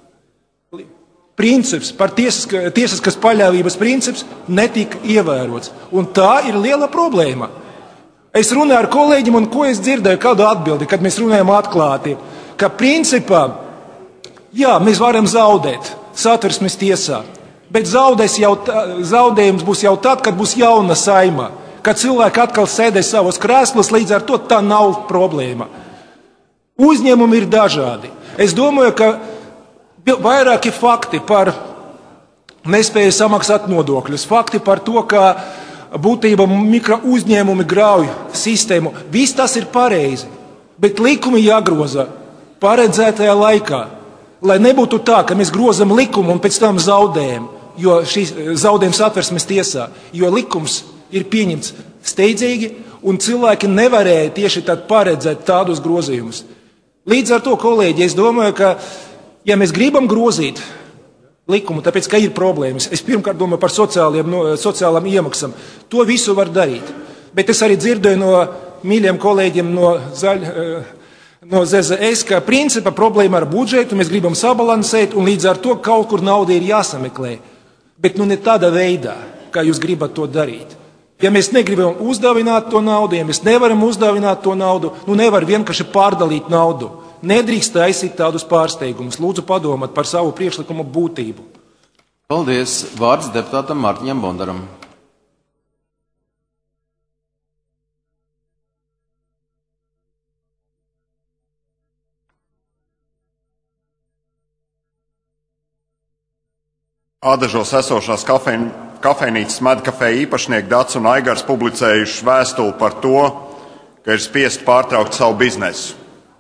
princips par tiesiska, tiesiskas paļāvības princips netika ievērots. Un tā ir liela problēma. Es runāju ar kolēģiem, un ko es dzirdēju, kādu atbildi, kad mēs runājam atklāti, ka principā, jā, mēs varam zaudēt Satversmes tiesā, bet zaudēs jau, zaudējums būs jau tad, kad būs jauna Saeima, kad cilvēki atkal sēdēs savos krēslos, līdz ar to tā nav problēma. Uzņēmumi ir dažādi. Es domāju, ka vairāki fakti par nespēju samaksāt nodokļus, fakti par to, ka būtībā mikro uzņēmumi grauj sistēmu. Viss tas ir pareizi, bet likumi jāgroza paredzētajā laikā, lai nebūtu tā, ka mēs grozam likumu un pēc tam zaudējam, jo šīs zaudējam Satversmes tiesā, jo likums ir pieņemts steidzīgi un cilvēki nevarēja tieši tad paredzēt tādus grozījumus. Līdz ar to, kolēģi, es domāju, ka ja mēs gribam grozīt likumu, tāpēc, ka ir problēmas, es pirmkārt domāju par sociāliem, no, sociālām iemaksām, to visu var darīt. Bet es arī dzirdēju no mīļiem kolēģiem no, zaļ, no Z Z S, ka principā problēma ar budžetu, mēs gribam sabalansēt un līdz ar to kaut kur nauda ir jāsameklē. Bet nu ne tādā veidā, kā jūs gribat to darīt. Ja mēs negribam uzdāvināt to naudu, ja mēs nevaram uzdāvināt to naudu, nu nevar vienkārši pārdalīt naudu. Nedrīkst taisīt tādus pārsteigumus. Lūdzu padomāt par savu priekšlikumu būtību. Paldies. Vārds deputātam Mārtiņam Bondaram. Ādažos esošās kafejn, kafejnīcas medkafēja īpašnieki Dats un Aigars publicējuši vēstuli par to, ka ir spiest pārtraukt savu biznesu.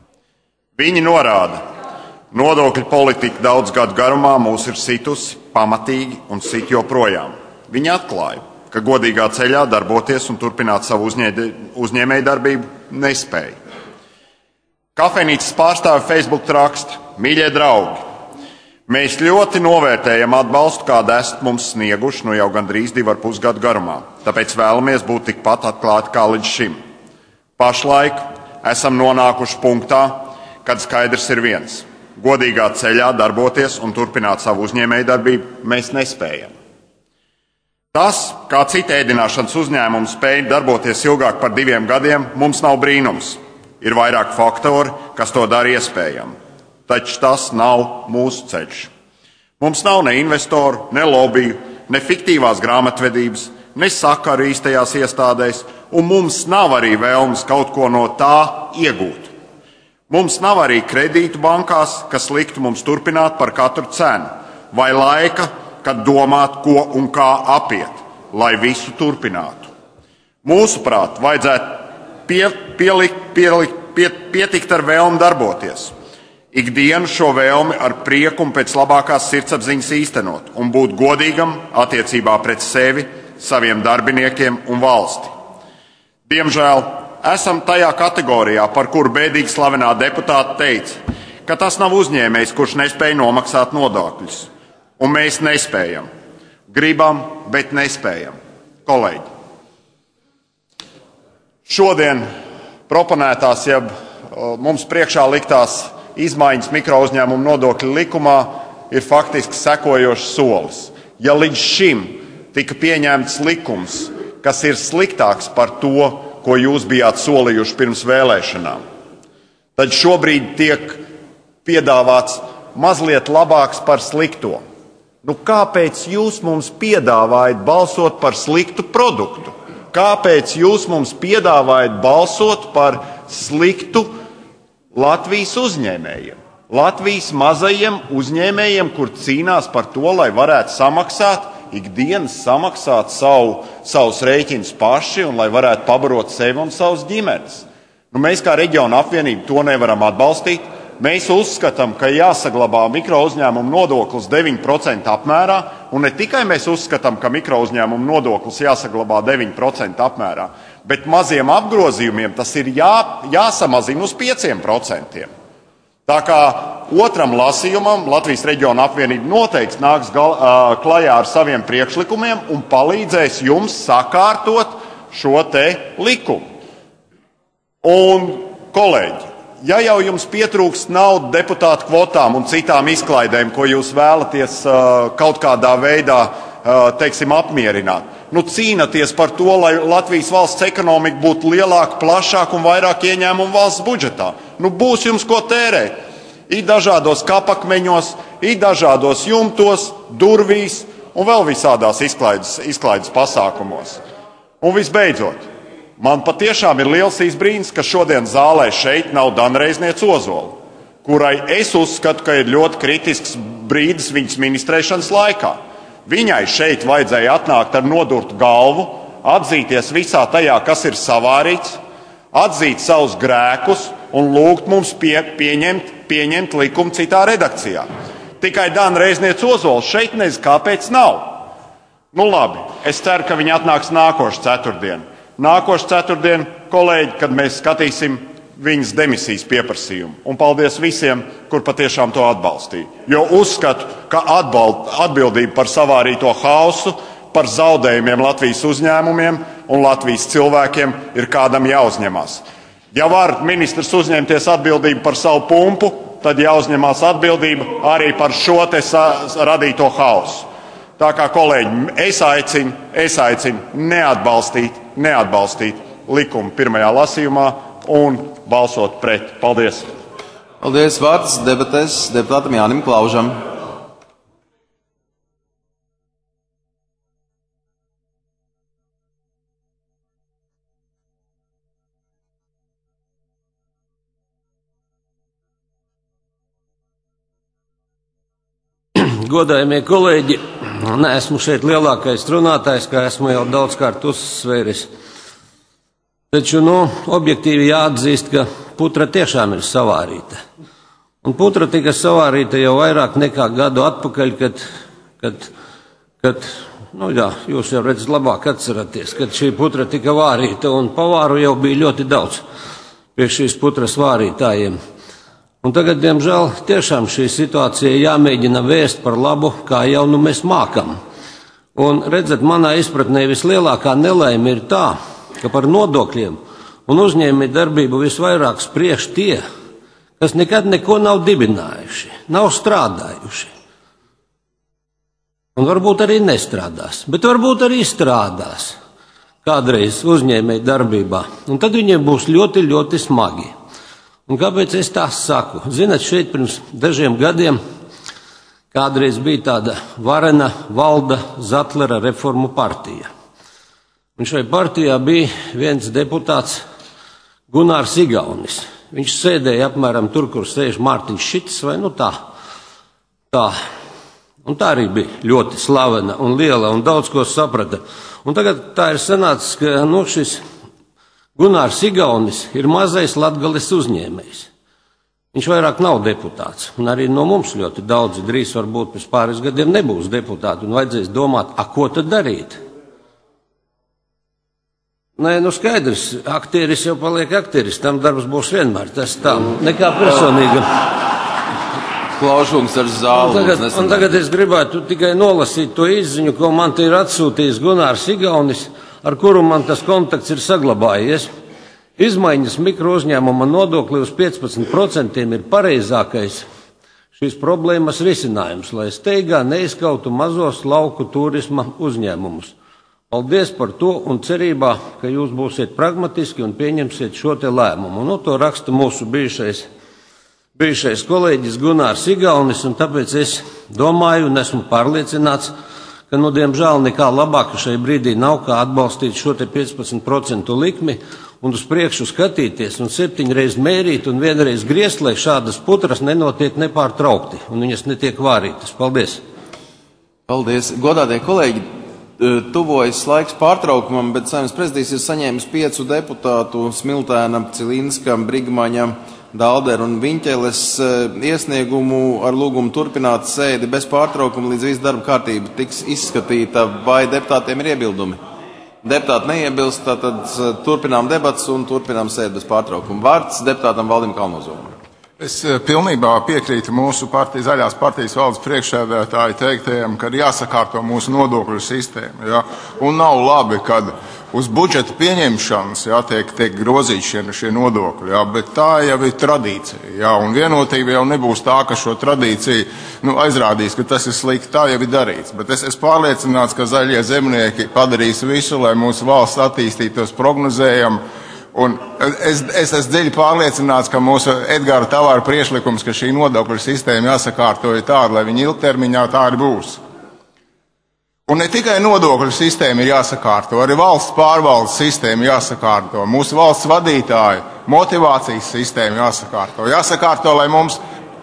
Viņi norāda, nodokļu politika daudz gadu garumā mūs ir situsi pamatīgi un sit joprojām. Viņi atklāja, ka godīgā ceļā darboties un turpināt savu uzņēmēju darbību nespēja. Kafejnīcas pārstāvi Facebook raksta: mīļie draugi, mēs ļoti novērtējam atbalstu, kādu esat mums snieguši nu jau gandrīz divu ar pus gadu garumā, tāpēc vēlamies būt tikpat atklāti kā līdz šim. Pašlaik esam nonākuši punktā, kad skaidrs ir viens – godīgā ceļā darboties un turpināt savu uzņēmēju darbību mēs nespējam. Tas, kā cita ēdināšanas uzņēmums spēja darboties ilgāk par diviem gadiem, mums nav brīnums. Ir vairāk faktori, kas to dara iespējami. Taču tas nav mūsu ceļš. Mums nav ne investoru, ne lobiju, ne fiktīvās grāmatvedības, ne sakaru īstajās iestādēs, un mums nav arī vēlmes kaut ko no tā iegūt. Mums nav arī kredītu bankās, kas liktu mums turpināt par katru cenu, vai laika, kad domāt, ko un kā apiet, lai visu turpinātu. Mūsuprāt, vajadzētu pie, pielikt, pielikt, pie, pietikt ar vēlmi darboties. Ikdienu šo vēlmi ar prieku un pēc labākās sirdsapziņas īstenot un būt godīgam attiecībā pret sevi, saviem darbiniekiem un valsti. Diemžēl esam tajā kategorijā, par kuru bēdīgi slavenā deputāta teica, ka tas nav uzņēmējs, kurš nespēja nomaksāt nodokļus. Un mēs nespējam. Gribam, bet nespējam. Kolēģi, šodien proponētās, jeb mums priekšā liktās izmaiņas mikrouzņēmumu nodokļu likumā ir faktiski sekojošs solis. Ja līdz šim tika pieņemts likums, kas ir sliktāks par to, ko jūs bijāt solījuši pirms vēlēšanām, tad šobrīd tiek piedāvāts mazliet labāks par slikto. Nu, kāpēc jūs mums piedāvājat balsot par sliktu produktu? Kāpēc jūs mums piedāvājat balsot par sliktu Latvijas uzņēmējiem? Latvijas mazajiem uzņēmējiem, kur cīnās par to, lai varētu samaksāt ikdienas samaksāt savu, savus rēķinus paši un lai varētu pabarot sevi un savus ģimenes. Nu, mēs kā reģiona apvienība to nevaram atbalstīt. Mēs uzskatām, ka jāsaglabā mikrouzņēmumu nodoklis deviņi procenti apmērā, un ne tikai mēs uzskatām, ka mikrouzņēmumu nodoklis jāsaglabā deviņi procenti apmērā, bet maziem apgrozījumiem tas ir jā, jāsamazina uz pieciem procentiem. Tā kā otram lasījumam Latvijas reģiona apvienība noteikti nāks gal, uh, klajā ar saviem priekšlikumiem un palīdzēs jums sakārtot šo te likumu. Un, kolēģi, ja jau jums pietrūkst naudu deputātu kvotām un citām izklaidēm, ko jūs vēlaties uh, kaut kādā veidā, uh, teiksim, apmierināt, nu cīnaties par to, lai Latvijas valsts ekonomika būtu lielāka, plašāka un vairāk ieņēmumu valsts budžetā. Nu būs jums ko tērēt. Ir dažādos kapakmeņos, ir dažādos jumtos, durvīs un vēl visādās izklaides, izklaides pasākumos. Un visbeidzot, man patiešām ir liels izbrīns, ka šodien zālē šeit nav Danreizniece Ozola, kurai es uzskatu, ka ir ļoti kritisks brīdis viņas ministrēšanas laikā. Viņai šeit vajadzēja atnākt ar nodurtu galvu, atzīties visā tajā, kas ir savārīts, atzīt savus grēkus un lūgt mums pie, pieņemt, pieņemt likumu citā redakcijā. Tikai Danreizniece Ozola šeit nezinu, kāpēc nav. Nu labi, es ceru, ka viņa atnāks nākošu ceturtdienu. Nākošu ceturtdienu, kolēģi, kad mēs skatīsim viņas demisijas pieprasījumu. Un paldies visiem, kur patiešām to atbalstīja. Jo uzskatu, ka atbald, atbildība par savārīto hausu, par zaudējumiem Latvijas uzņēmumiem un Latvijas cilvēkiem ir kādam jāuzņemās. Ja var ministrs uzņemties atbildību par savu pumpu, tad jāuzņemās atbildība arī par šo te radīto hausu. Tā kā, kolēģi, es aicinu, es aicinu neatbalstīt, neatbalstīt likumu pirmajā lasījumā un balsot pret. Paldies! Paldies! Vārds debatēs deputātam Jānim Klaužam. Godājamie kolēģi, neesmu šeit lielākais runātājs, kā esmu jau daudzkārt uzsvēris. Taču, nu, objektīvi jāatzīst, ka putra tiešām ir savārīta. Un putra tika savārīta jau vairāk nekā gadu atpakaļ, kad, kad, kad nu jā, jūs jau redzat labāk atceraties, kad šī putra tika vārīta, un pavāru jau bija ļoti daudz pie šīs putras vārītājiem. Un tagad, diemžēl, tiešām šī situācija jāmēģina vērst par labu, kā jau nu mēs mākam. Un, redzat, manā izpratnē vislielākā nelaime ir tā, ka par nodokļiem un uzņēmēju darbību visvairāk spriež tie, kas nekad neko nav dibinājuši, nav strādājuši. Un varbūt arī nestrādās, bet varbūt arī strādās kādreiz uzņēmēju darbībā. Un tad viņiem būs ļoti, ļoti smagi. Un kāpēc es tā saku? Zinat, šeit pirms dažiem gadiem kādreiz bija tāda varena Valda Zatlera reformu partija. Un šai partijā bija viens deputāts Gunārs Igaunis. Viņš sēdēja apmēram tur, kur sēž Mārtiņš Šits, vai nu tā. tā. Un tā arī bija ļoti slavena un liela un daudz ko saprata. Un tagad tā ir sanācis, ka no šis Gunārs Igaunis ir mazais Latgales uzņēmējs. Viņš vairāk nav deputāts, un arī no mums ļoti daudzi drīz varbūt pēc pāris gadiem nebūs deputāti, un vajadzēs domāt, a ko tad darīt? Nē, nu skaidrs, aktieris jau paliek aktieris, tam darbs būs vienmēr, tas tā, nekā personīga. Klaužums ar zāli. Un tagad, un tagad es gribētu tikai nolasīt to izziņu, ko man te ir atsūtījis Gunārs Igaunis, ar kuru man tas kontakts ir saglabājies. Izmaiņas mikrouzņēmuma nodokli uz piecpadsmit procentiem ir pareizākais šīs problēmas risinājums, lai steigā neizskautu mazos lauku turisma uzņēmumus. Paldies par to un cerībā, ka jūs būsiet pragmatiski un pieņemsiet šo te lēmumu. Nu, to raksta mūsu bijušais, bijušais kolēģis Gunārs Igaunis, un tāpēc es domāju un esmu pārliecināts, ka, nu, diemžēl nekā labāka šai brīdī nav, kā atbalstīt šo te piecpadsmit procentu likmi un uz priekšu skatīties un septiņreiz mērīt un vienreiz griezt, lai šādas putras nenotiek nepārtraukti un viņas netiek vārītas. Paldies! Paldies! Godātie kolēģi, tuvojas laiks pārtraukumam, bet Saeimas prezidijs ir saņēmis piecu deputātu Smiltēna, Cilīnska, Brigmaņa, Daldera un Viņķeles iesniegumu ar lūgumu turpināt sēdi bez pārtraukuma, līdz visu darba kārtība tiks izskatīta. Vai deputātiem ir iebildumi? Deputāti neiebilst, tātad turpinām debats un turpinām sēdi bez pārtraukuma. Vārds deputātam Valdim Kalnozovim. Es pilnībā piekrītu mūsu partijas, zaļās partijas valdes priekšsēdētāji teiktajiem, ka ir jāsakārto mūsu nodokļu sistēma. Ja? Un nav labi, kad uz budžeta pieņemšanas ja, tiek, tiek grozīti šie, šie nodokļi, ja? Bet tā jau ir tradīcija. Ja? Un vienotība jau nebūs tā, ka šo tradīciju nu, aizrādīs, ka tas ir slikti. Tā jau ir darīts. Bet es esmu pārliecināts, ka zaļie zemnieki padarīs visu, lai mūsu valsts attīstītos prognozējami. Un es, es esmu dziļi pārliecināts, ka mūsu Edgara Tavāra priekšlikums, ka šī nodokļu sistēma jāsakārto ir tāda, lai viņa ilgtermiņā tā arī būs. Un ne tikai nodokļu sistēma ir jāsakārto, arī valsts pārvaldes sistēma jāsakārto, mūsu valsts vadītāju motivācijas sistēma jāsakārto. Jāsakārto, lai mums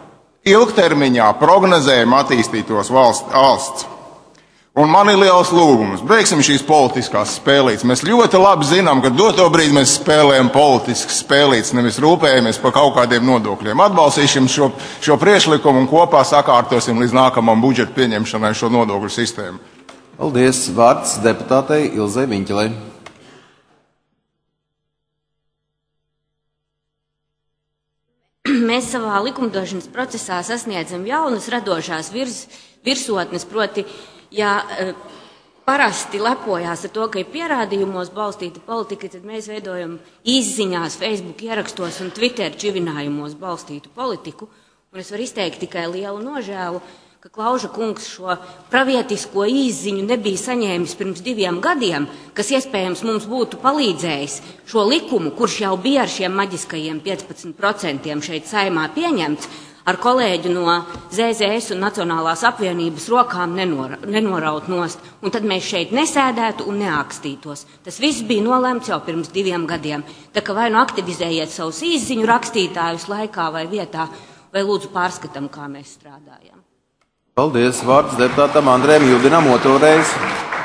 ilgtermiņā prognozējumi attīstītos valsts. valsts. Un man ir liels lūgums. Beigsim šīs politiskās spēlītes. Mēs ļoti labi zinām, ka doto brīdi mēs spēlējam politiskas spēlītes, nevis rūpējamies par kaut kādiem nodokļiem. Atbalstīsim šo, šo priekšlikumu un kopā sakārtosim līdz nākamam budžeta pieņemšanai šo nodokļu sistēmu. Paldies. Vārds deputātei Ilzei Viņķelei. Mēs savā likumdošanas procesā sasniedzam jaunas radošās virs, virsotnes, proti, ja parasti lepojās ar to, ka ir pierādījumos balstīta politika, tad mēs veidojam izziņās, Facebook ierakstos un Twitter čivinājumos balstītu politiku. Un es varu izteikt tikai lielu nožēlu, ka Klauža kungs šo pravietisko izziņu nebija saņēmis pirms diviem gadiem, kas iespējams mums būtu palīdzējis šo likumu, kurš jau bija ar šiem maģiskajiem piecpadsmit procentiem šeit Saeimā pieņemts, ar kolēģu no Z Z S un Nacionālās apvienības rokām nenora, nenoraut nost, un tad mēs šeit nesēdētu un neakstītos. Tas viss bija nolemts jau pirms diviem gadiem. Tā kā vai nu aktivizējiet savus izziņu rakstītājus laikā vai vietā, vai lūdzu pārskatam, kā mēs strādājam. Paldies. Vārds deputātam Andrējam Judinam otro reizi.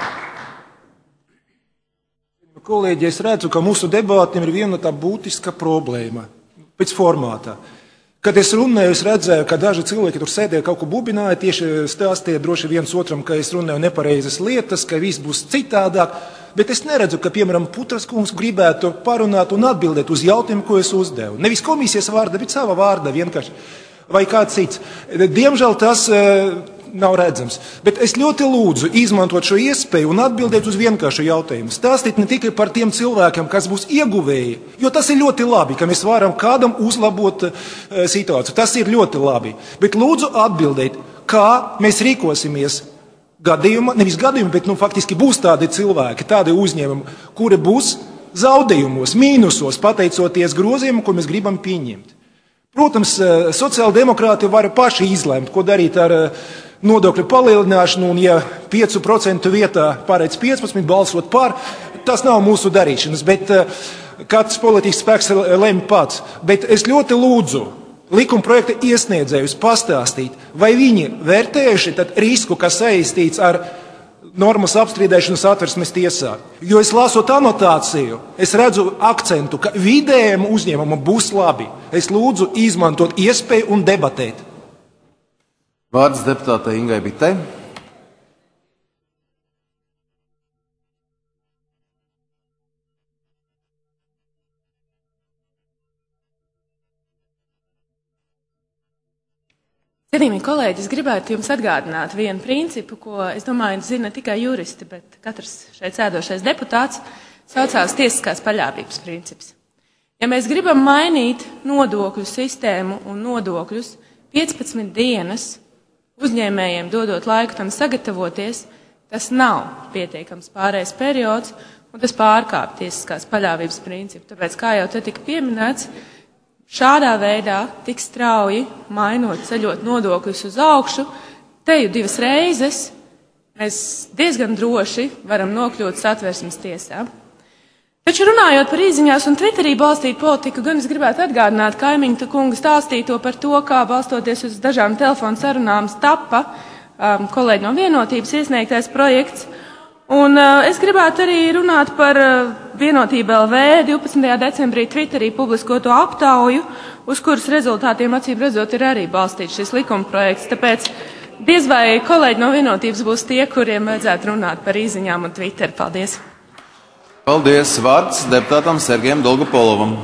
Kolēģi, es redzu, ka mūsu debatiem ir viena tā būtiska problēma pēc formātā. Kad es runāju, es redzēju, ka daži cilvēki tur sēdēja, kaut ko bubināja, tieši stāstīja droši viens otram, ka es runāju nepareizas lietas, ka viss būs citādāk, bet es neredzu, ka, piemēram, Putras kungs gribētu parunāt un atbildēt uz jautājumu, ko es uzdevu. Nevis komisijas vārda, bet sava vārda vienkārši, vai kāds cits. Diemžēl tas nav redzams. Bet es ļoti lūdzu izmantot šo iespēju un atbildēt uz vienkāršu jautājumu. Stāstīt ne tikai par tiem cilvēkiem, kas būs ieguvēji, jo tas ir ļoti labi, ka mēs varam kādam uzlabot uh, situāciju. Tas ir ļoti labi. Bet lūdzu atbildēt, kā mēs rīkosimies gadījumā, nevis gadījumā, bet nu, faktiski būs tādi cilvēki, tādi uzņēmumi, kuri būs zaudējumos, mīnusos, pateicoties grozījumam, ko mēs gribam pieņemt. Protams, sociāldemokrāti var paši izlemt, ko darīt ar nodokļu palielināšanu, un ja pieci procenti vietā pārēc piecpadsmit balsot par, tas nav mūsu darīšanas, bet katrs politisks spēks lemj pats. Bet es ļoti lūdzu likuma projekta iesniedzējus pastāstīt, vai viņi vērtējuši tad risku, kas saistīts ar normas apstrīdēšanu Satversmes tiesā. Jo es lasot anotāciju, es redzu akcentu, ka vidējiem uzņēmumam būs labi. Es lūdzu izmantot iespēju un debatēt. Vārds deputātei Ingai Bitei. Cienījamie kolēģi, es gribētu jums atgādināt vienu principu, ko, es domāju, zina ne tikai juristi, bet katrs šeit sēdošais deputāts, saucās tiesiskās paļāvības princips. Ja mēs gribam mainīt nodokļu sistēmu un nodokļus piecpadsmit dienas uzņēmējiem dodot laiku tam sagatavoties, tas nav pietiekams pārējais periods, un tas pārkāp tiesiskās paļāvības principu. Tāpēc, kā jau te tika pieminēts, šādā veidā tik strauji mainot, ceļot nodokļus uz augšu, te jau divas reizes mēs diezgan droši varam nokļūt Satversmes tiesā. Taču runājot par īziņās un Twitterī balstītu politiku, gan es gribētu atgādināt kaimiņu kunga stāstīto par to, kā balstoties uz dažām telefonu sarunām tappa um, kolēģi no Vienotības iesniegtais projekts. Un uh, es gribētu arī runāt par uh, Vienotība L V divpadsmitajā decembrī Twitterī publiskoto aptauju, uz kuras rezultātiem acīm redzot ir arī balstīts šis likumprojekts. Tāpēc diez vai kolēģi no Vienotības būs tie, kuriem vajadzētu runāt par īziņām un Twitter. Paldies! Paldies! Vārds deputātam Sergejam Dolgopolovam.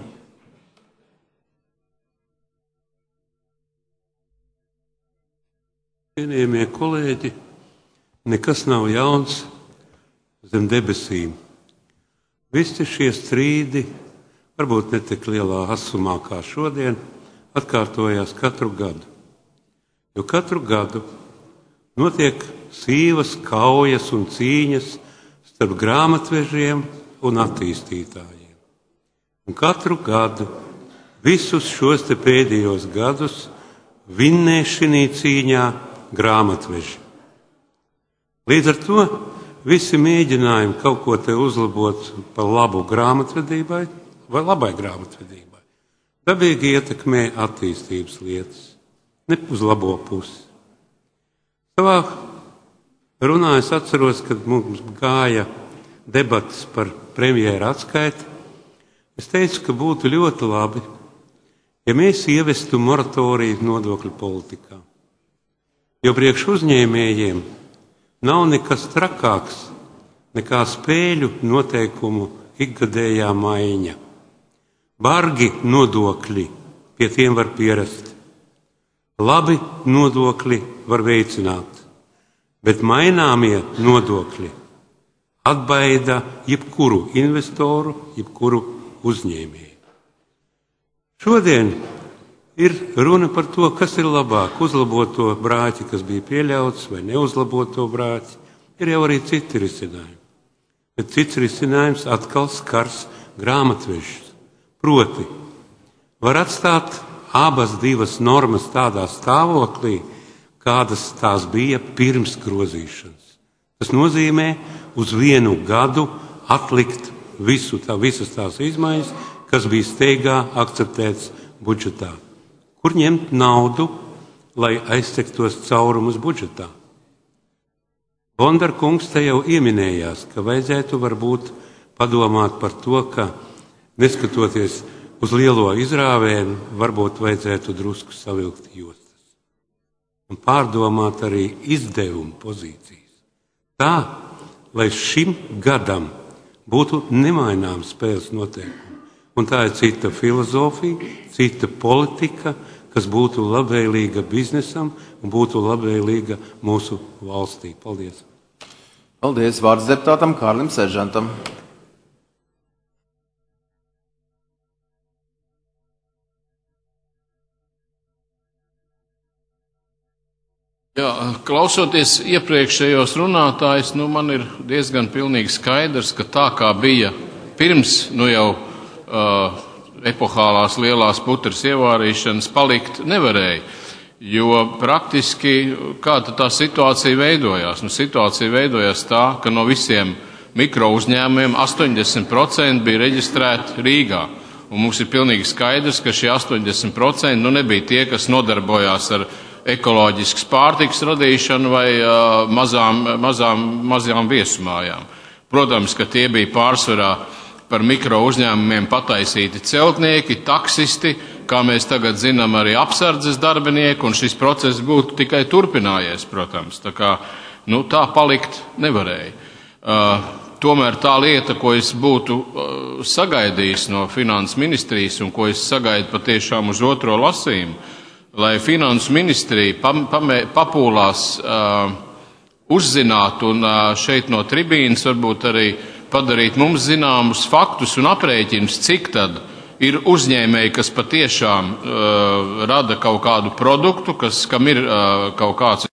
Cienījamie kolēģi, nekas nav jauns zem debesīm. Visi šie strīdi, varbūt ne tik lielā asumā kā šodien, atkārtojās katru gadu. Jo katru gadu notiek sīvas kaujas un cīņas starp grāmatvežiem un attīstītājiem. Un katru gadu, visus šos te pēdējos gadus, vinnē šinī cīņā grāmatveži. Līdz ar to visi mēģinājumi kaut ko te uzlabot par labu grāmatvedībai vai labai grāmatvedībai dabīgi ietekmē attīstības lietas, ne uz labo pusi. Savā runā es atceros, kad mums gāja debatas par premjera atskaiti. Es teicu, ka būtu ļoti labi, ja mēs ievestu moratoriju nodokļu politikā. Jo priekš uzņēmējiem nav nekas trakāks nekā spēļu noteikumu ikgadējā maiņa. Bargi nodokļi, pie tiem var pierast. Labi nodokļi var veicināt. Bet maināmie nodokļi atbaida jebkuru investoru, jebkuru uzņēmēju. Šodien ir runa par to, kas ir labāk, uzlabot to brāķi, kas bija pieļauts, vai neuzlabot to brāķi. Ir jau arī citi risinājumi. Bet cits risinājums atkal skars grāmatvežus. Proti, var atstāt abas divas normas tādā stāvoklī, kādas tās bija pirms grozīšanas. Tas nozīmē uz vienu gadu atlikt visu tā, visas tās izmaiņas, kas bija steigā akceptēts budžetā. Kur ņemt naudu, lai aizsektos caurumus budžetā? Bondar kungs te jau ieminējās, ka vajadzētu varbūt padomāt par to, ka neskatoties uz lielo izrāvēnu, varbūt vajadzētu drusku savilkt jostas. Un pārdomāt arī izdevumu pozīcijas. Tā, lai šim gadam būtu nemaināms spēles noteikumi. Un tā ir cita filozofija, cita politika, kas būtu labvēlīga biznesam un būtu labvēlīga mūsu valstī. Paldies! Paldies! Vārds deputātam Kārlim Seržantam. Jā, klausoties iepriekšējos runātājus, nu, man ir diezgan pilnīgi skaidrs, ka tā kā bija pirms nu jau uh, epohālās lielās putras ievārīšanas, palikt nevarēja. Jo praktiski kāda tā situācija veidojās? Nu, situācija veidojās tā, ka no visiem mikro uzņēmumiem astoņdesmit procenti bija reģistrēti Rīgā. Un mums ir pilnīgi skaidrs, ka šie astoņdesmit procenti nu, nebija tie, kas nodarbojās ar ekoloģiskas pārtikas radīšanu vai uh, mazām, mazām, mazām viesumājām. Protams, ka tie bija pārsvarā par mikro uzņēmumiem pataisīti celtnieki, taksisti, kā mēs tagad zinām, arī apsardzes darbinieki, un šis process būtu tikai turpinājies, protams. Tā kā, nu, tā palikt nevarēja. Uh, tomēr tā lieta, ko es būtu uh, sagaidījis no finanses ministrijas un ko es sagaidu patiešām uz otro lasījumu, lai finanses ministrija papūlās uh, uzzināt un uh, šeit no tribīnas varbūt arī padarīt mums zināmus faktus un aprēķinus, cik tad ir uzņēmēji, kas patiešām uh, rada kaut kādu produktu, kas, kam ir uh, kaut kāds